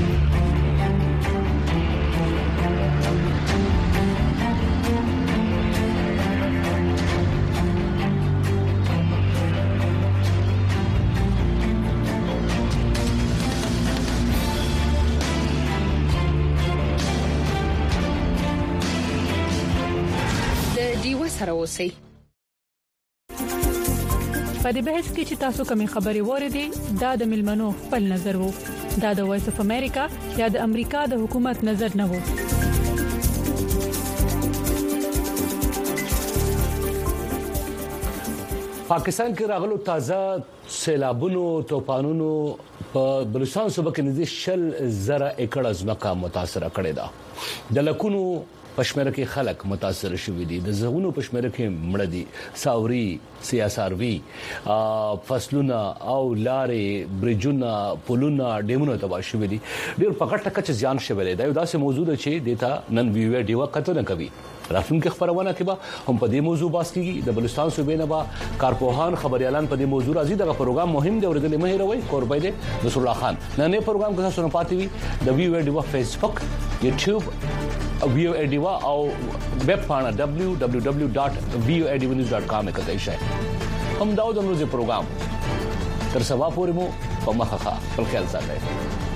د دیو سره اوسئ په دې بحث کې چې تاسو کومې خبرې وریدي دا د ملمنو خپل نظر وو دا د وایس اف امریکا یا د امریکا د حکومت نظر نه وو پاکستان کې راغلو تازه سیلابونو توپانونو په بلوچستان صوبه کې نږدې 10,000 ایکړ ځمکه متاثر کړې ده د لکونو پښمنه کې خلک متاثر شوي دي د زغونو پښمنه کې مړه دي ساوري سیاساروي فصلونه او لارې برجونه پلونه ډیمونه تباہ شوي دي ډیر پکړه کچ ځان شوي دی دا یو داسې موضوع ده چې دیتا نن ویو ډیوا کته نه کوي راتلونکي خبرونه کې به هم په دې موضوع باس کیږي د بلوچستان صوبې نه به کارپوهان خبريالان په دې موضوع راځي دا پروګرام مهم دی ورته مه هیروي قربای دي نصر الله خان نن پروګرام کې تاسو نه پاتې وي د ویو ډیوا فیسبوک یوټیوب ویو ډیوا او ویب پاڼه www.voadnews.com کې شي هم دا د نوځي پروګرام تر سبا پورې مو په مخه خپل خیال ساتئ